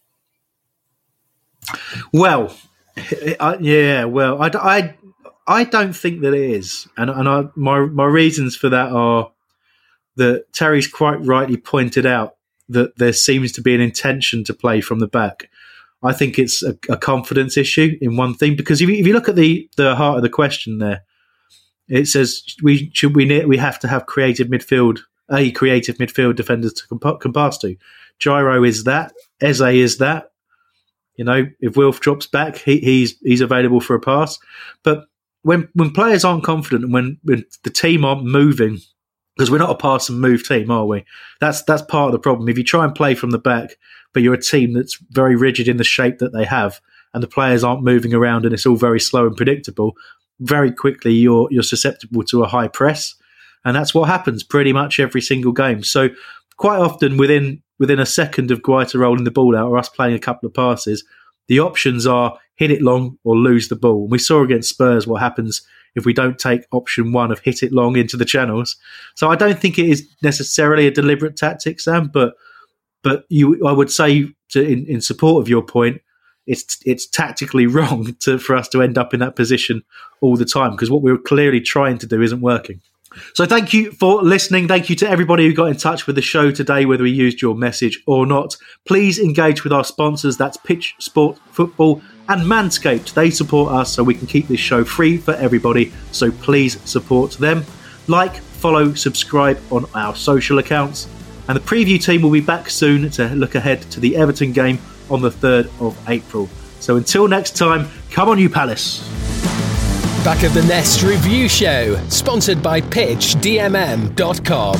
Well, I, yeah, well, I, I, I don't think that it is. And, and I, my, my reasons for that are that Terry's quite rightly pointed out that there seems to be an intention to play from the back. I think it's a, a confidence issue in one thing, because if you, if you look at the, the heart of the question there, it says we should we we have to have creative midfield, a creative midfield defenders to comp- compass to. Gyro is that, Eze is that. You know, if Wilf drops back, he, he's he's available for a pass. But when when players aren't confident and when, when the team aren't moving, because we're not a pass and move team, are we? That's that's part of the problem. If you try and play from the back, but you're a team that's very rigid in the shape that they have, and the players aren't moving around and it's all very slow and predictable, very quickly you're you're susceptible to a high press. And that's what happens pretty much every single game. So quite often within within a second of Guaita rolling the ball out or us playing a couple of passes, the options are hit it long or lose the ball. And we saw against Spurs what happens if we don't take option one of hit it long into the channels. So I don't think it is necessarily a deliberate tactic, Sam, but but you, I would say to, in, in support of your point, it's it's tactically wrong to, for us to end up in that position all the time, because what we're clearly trying to do isn't working. So thank you for listening. Thank you to everybody who got in touch with the show today, whether we used your message or not. Please engage with our sponsors. That's Pitch Sport Football and Manscaped. They support us so we can keep this show free for everybody. So please support them. Like, follow, subscribe on our social accounts. And the preview team will be back soon to look ahead to the Everton game on the third of April. So until next time, come on you Palace. Back of the Nest Review Show, sponsored by pitch d m m dot com.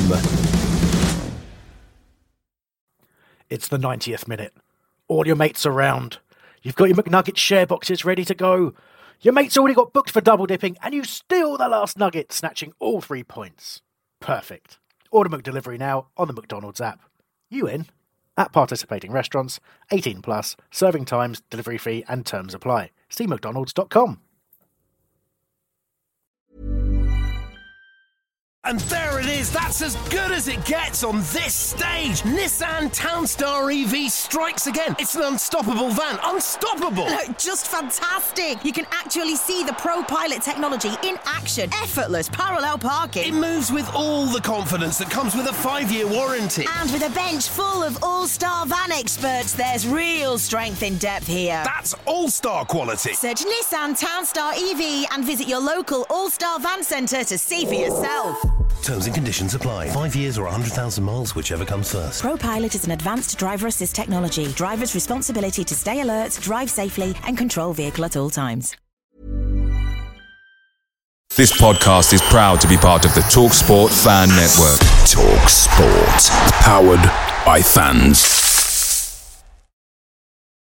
It's the ninetieth minute. All your mates around. You've got your McNugget share boxes ready to go. Your mate's already got booked for double dipping, and you steal the last nugget, snatching all three points. Perfect. Order McDelivery now on the McDonald's app. You in? at participating restaurants. eighteen plus, serving times, delivery fee and terms apply. See mcdonalds dot com. And there it is, that's as good as it gets on this stage. Nissan Townstar E V strikes again. It's an unstoppable van, unstoppable. Look, just fantastic. You can actually see the Pro Pilot technology in action. Effortless parallel parking. It moves with all the confidence that comes with a five-year warranty. And with a bench full of all-star van experts, there's real strength in depth here. That's all-star quality. Search Nissan Townstar E V and visit your local all-star van centre to see for yourself. Terms and conditions apply. Five years or one hundred thousand miles, whichever comes first. Pro Pilot is an advanced driver assist technology. Driver's responsibility to stay alert, drive safely, and control vehicle at all times. This podcast is proud to be part of the TalkSport Fan Network. TalkSport. Powered by fans.